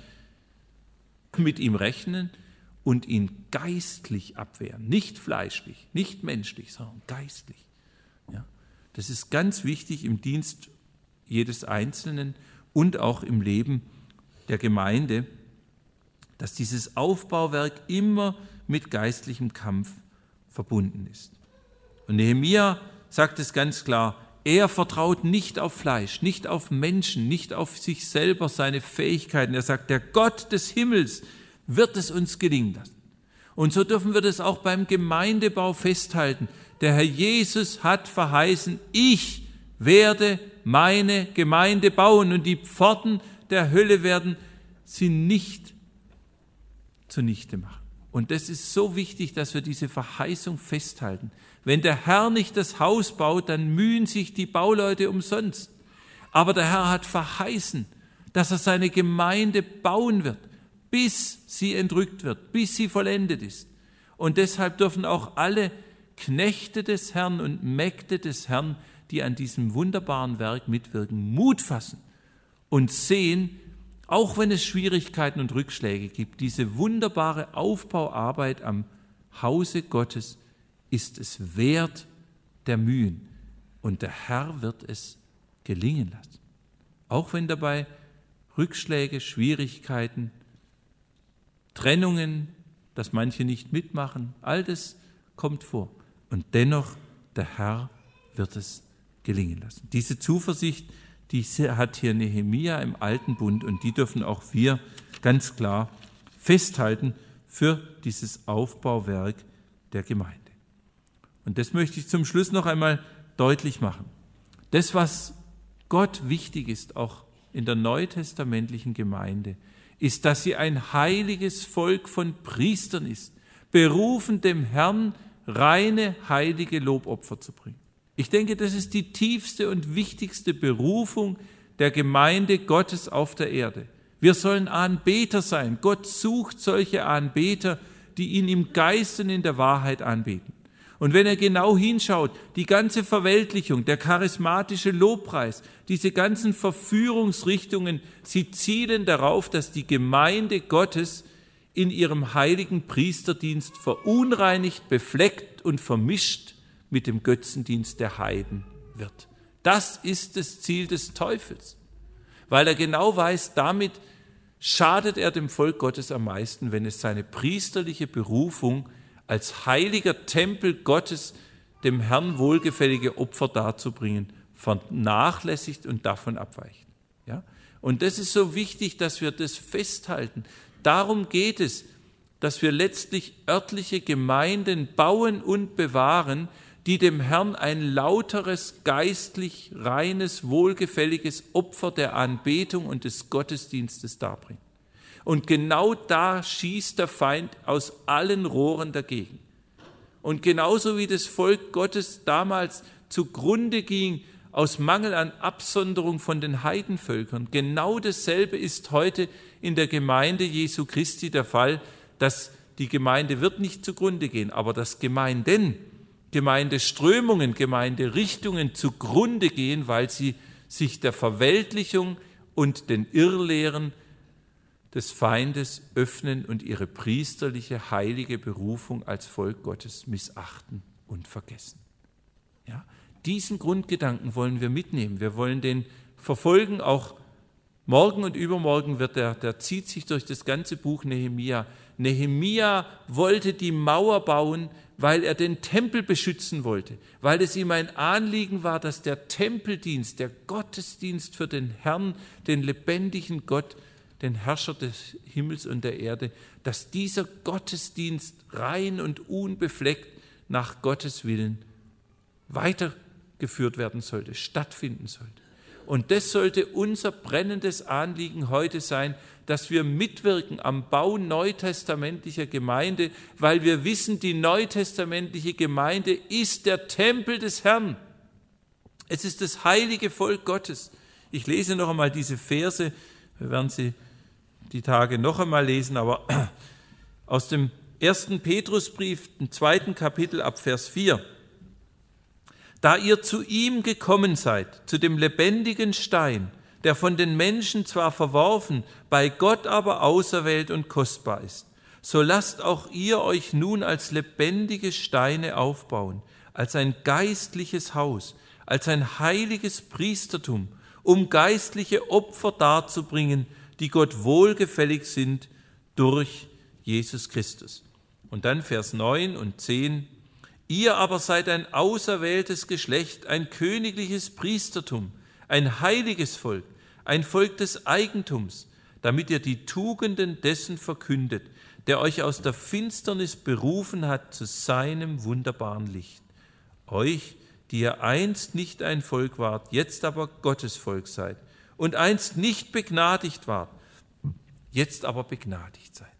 Speaker 1: mit ihm rechnen und ihn geistlich abwehren. Nicht fleischlich, nicht menschlich, sondern geistlich. Ja, das ist ganz wichtig im Dienst jedes Einzelnen und auch im Leben der Gemeinde, dass dieses Aufbauwerk immer mit geistlichem Kampf verbunden ist. Und Nehemia sagt es ganz klar, er vertraut nicht auf Fleisch, nicht auf Menschen, nicht auf sich selber, seine Fähigkeiten. Er sagt, der Gott des Himmels wird es uns gelingen lassen. Und so dürfen wir das auch beim Gemeindebau festhalten. Der Herr Jesus hat verheißen, ich werde meine Gemeinde bauen und die Pforten der Hölle werden sie nicht zunichte machen. Und das ist so wichtig, dass wir diese Verheißung festhalten. Wenn der Herr nicht das Haus baut, dann mühen sich die Bauleute umsonst. Aber der Herr hat verheißen, dass er seine Gemeinde bauen wird, bis sie entrückt wird, bis sie vollendet ist. Und deshalb dürfen auch alle Knechte des Herrn und Mägde des Herrn, die an diesem wunderbaren Werk mitwirken, Mut fassen und sehen, auch wenn es Schwierigkeiten und Rückschläge gibt, diese wunderbare Aufbauarbeit am Hause Gottes ist es wert der Mühen. Und der Herr wird es gelingen lassen. Auch wenn dabei Rückschläge, Schwierigkeiten Trennungen, dass manche nicht mitmachen, all das kommt vor. Und dennoch, der Herr wird es gelingen lassen. Diese Zuversicht, die hat hier Nehemia im Alten Bund und die dürfen auch wir ganz klar festhalten für dieses Aufbauwerk der Gemeinde. Und das möchte ich zum Schluss noch einmal deutlich machen. Das, was Gott wichtig ist, auch in der neutestamentlichen Gemeinde, ist, dass sie ein heiliges Volk von Priestern ist, berufen dem Herrn reine, heilige Lobopfer zu bringen. Ich denke, das ist die tiefste und wichtigste Berufung der Gemeinde Gottes auf der Erde. Wir sollen Anbeter sein. Gott sucht solche Anbeter, die ihn im Geist und in der Wahrheit anbeten. Und wenn er genau hinschaut, die ganze Verweltlichung, der charismatische Lobpreis, diese ganzen Verführungsrichtungen, sie zielen darauf, dass die Gemeinde Gottes in ihrem heiligen Priesterdienst verunreinigt, befleckt und vermischt mit dem Götzendienst der Heiden wird. Das ist das Ziel des Teufels, weil er genau weiß, damit schadet er dem Volk Gottes am meisten, wenn es seine priesterliche Berufung als heiliger Tempel Gottes dem Herrn wohlgefällige Opfer darzubringen, vernachlässigt und davon abweicht. Ja? Und das ist so wichtig, dass wir das festhalten. Darum geht es, dass wir letztlich örtliche Gemeinden bauen und bewahren, die dem Herrn ein lauteres, geistlich reines, wohlgefälliges Opfer der Anbetung und des Gottesdienstes darbringen. Und genau da schießt der Feind aus allen Rohren dagegen. Und genauso wie das Volk Gottes damals zugrunde ging, aus Mangel an Absonderung von den Heidenvölkern, genau dasselbe ist heute in der Gemeinde Jesu Christi der Fall, dass die Gemeinde wird nicht zugrunde gehen, aber dass Gemeindeströmungen, Gemeinderichtungen zugrunde gehen, weil sie sich der Verweltlichung und den Irrlehren des Feindes öffnen und ihre priesterliche, heilige Berufung als Volk Gottes missachten und vergessen. Ja, diesen Grundgedanken wollen wir mitnehmen. Wir wollen den verfolgen. Auch morgen und übermorgen der zieht sich durch das ganze Buch Nehemia. Nehemia wollte die Mauer bauen, weil er den Tempel beschützen wollte, weil es ihm ein Anliegen war, dass der Tempeldienst, der Gottesdienst für den Herrn, den lebendigen Gott, den Herrscher des Himmels und der Erde, dass dieser Gottesdienst rein und unbefleckt nach Gottes Willen weitergeführt werden sollte, stattfinden sollte. Und das sollte unser brennendes Anliegen heute sein, dass wir mitwirken am Bau neutestamentlicher Gemeinde, weil wir wissen, die neutestamentliche Gemeinde ist der Tempel des Herrn. Es ist das heilige Volk Gottes. Ich lese noch einmal diese Verse, wir werden sie die Tage noch einmal lesen, aber aus dem 1. Petrusbrief, im 2. Kapitel ab Vers 4. Da ihr zu ihm gekommen seid, zu dem lebendigen Stein, der von den Menschen zwar verworfen, bei Gott aber auserwählt und kostbar ist, so lasst auch ihr euch nun als lebendige Steine aufbauen, als ein geistliches Haus, als ein heiliges Priestertum, um geistliche Opfer darzubringen, die Gott wohlgefällig sind durch Jesus Christus. Und dann Vers 9 und 10. Ihr aber seid ein auserwähltes Geschlecht, ein königliches Priestertum, ein heiliges Volk, ein Volk des Eigentums, damit ihr die Tugenden dessen verkündet, der euch aus der Finsternis berufen hat zu seinem wunderbaren Licht. Euch, die ihr einst nicht ein Volk wart, jetzt aber Gottes Volk seid, und einst nicht begnadigt wart, jetzt aber begnadigt seid.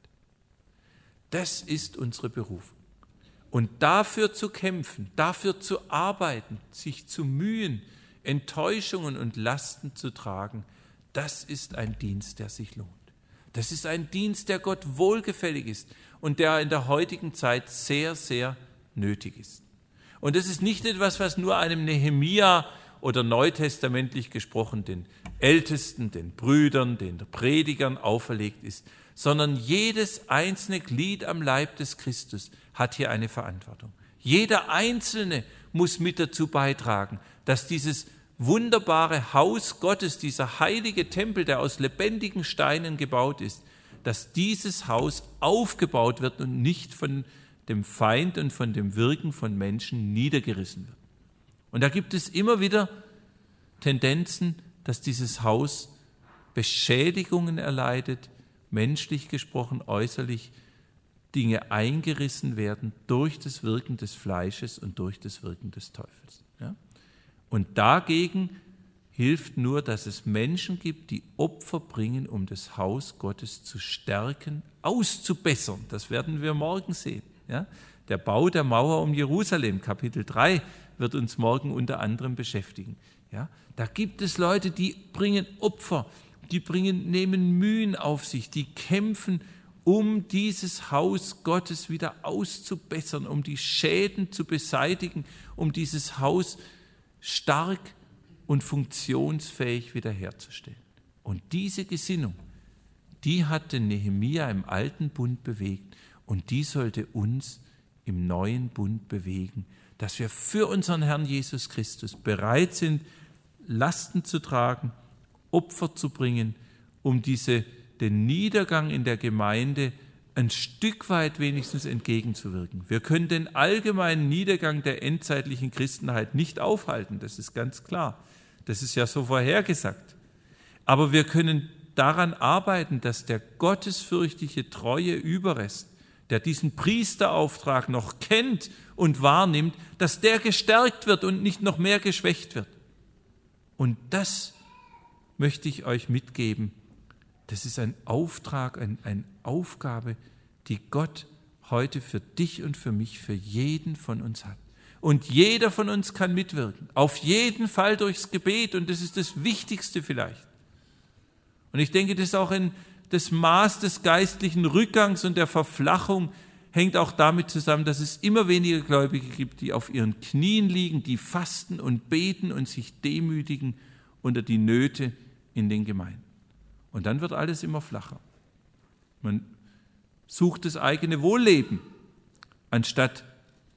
Speaker 1: Das ist unsere Berufung. Und dafür zu kämpfen, dafür zu arbeiten, sich zu mühen, Enttäuschungen und Lasten zu tragen, das ist ein Dienst, der sich lohnt. Das ist ein Dienst, der Gott wohlgefällig ist und der in der heutigen Zeit sehr, sehr nötig ist. Und das ist nicht etwas, was nur einem Nehemia oder neutestamentlich gesprochen den Ältesten, den Brüdern, den Predigern auferlegt ist, sondern jedes einzelne Glied am Leib des Christus hat hier eine Verantwortung. Jeder Einzelne muss mit dazu beitragen, dass dieses wunderbare Haus Gottes, dieser heilige Tempel, der aus lebendigen Steinen gebaut ist, dass dieses Haus aufgebaut wird und nicht von dem Feind und von dem Wirken von Menschen niedergerissen wird. Und da gibt es immer wieder Tendenzen, dass dieses Haus Beschädigungen erleidet, menschlich gesprochen, äußerlich Dinge eingerissen werden durch das Wirken des Fleisches und durch das Wirken des Teufels. Ja? Und dagegen hilft nur, dass es Menschen gibt, die Opfer bringen, um das Haus Gottes zu stärken, auszubessern. Das werden wir morgen sehen. Ja? Der Bau der Mauer um Jerusalem, Kapitel 3, wird uns morgen unter anderem beschäftigen. Ja? Da gibt es Leute, die bringen Opfer, nehmen Mühen auf sich, die kämpfen, um dieses Haus Gottes wieder auszubessern, um die Schäden zu beseitigen, um dieses Haus stark und funktionsfähig wiederherzustellen. Und diese Gesinnung, die hat den Nehemia im alten Bund bewegt und die sollte uns im neuen Bund bewegen, dass wir für unseren Herrn Jesus Christus bereit sind, Lasten zu tragen, Opfer zu bringen, um den Niedergang in der Gemeinde ein Stück weit wenigstens entgegenzuwirken. Wir können den allgemeinen Niedergang der endzeitlichen Christenheit nicht aufhalten, das ist ganz klar. Das ist ja so vorhergesagt. Aber wir können daran arbeiten, dass der gottesfürchtige, treue Überrest, der diesen Priesterauftrag noch kennt und wahrnimmt, dass der gestärkt wird und nicht noch mehr geschwächt wird. Und das möchte ich euch mitgeben. Das ist ein Auftrag, eine Aufgabe, die Gott heute für dich und für mich, für jeden von uns hat. Und jeder von uns kann mitwirken, auf jeden Fall durchs Gebet, und das ist das Wichtigste vielleicht. Und ich denke, das ist auch das Maß des geistlichen Rückgangs und der Verflachung hängt auch damit zusammen, dass es immer weniger Gläubige gibt, die auf ihren Knien liegen, die fasten und beten und sich demütigen unter die Nöte in den Gemeinden. Und dann wird alles immer flacher. Man sucht das eigene Wohlleben, anstatt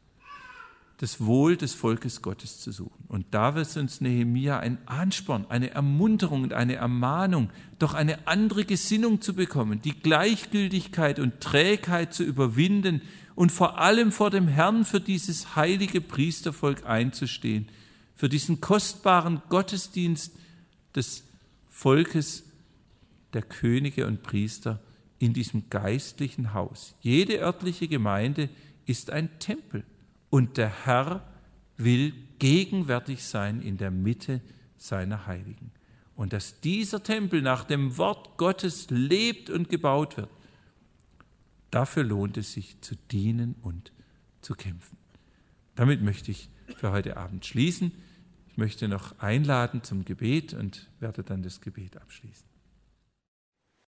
Speaker 1: das Wohl des Volkes Gottes zu suchen. Und da wird uns Nehemia ein Ansporn, eine Ermunterung und eine Ermahnung, doch eine andere Gesinnung zu bekommen, die Gleichgültigkeit und Trägheit zu überwinden und vor allem vor dem Herrn für dieses heilige Priestervolk einzustehen, für diesen kostbaren Gottesdienst des Volkes, der Könige und Priester in diesem geistlichen Haus. Jede örtliche Gemeinde ist ein Tempel. Und der Herr will gegenwärtig sein in der Mitte seiner Heiligen. Und dass dieser Tempel nach dem Wort Gottes lebt und gebaut wird, dafür lohnt es sich zu dienen und zu kämpfen. Damit möchte ich für heute Abend schließen. Ich möchte noch einladen zum Gebet und werde dann das Gebet abschließen.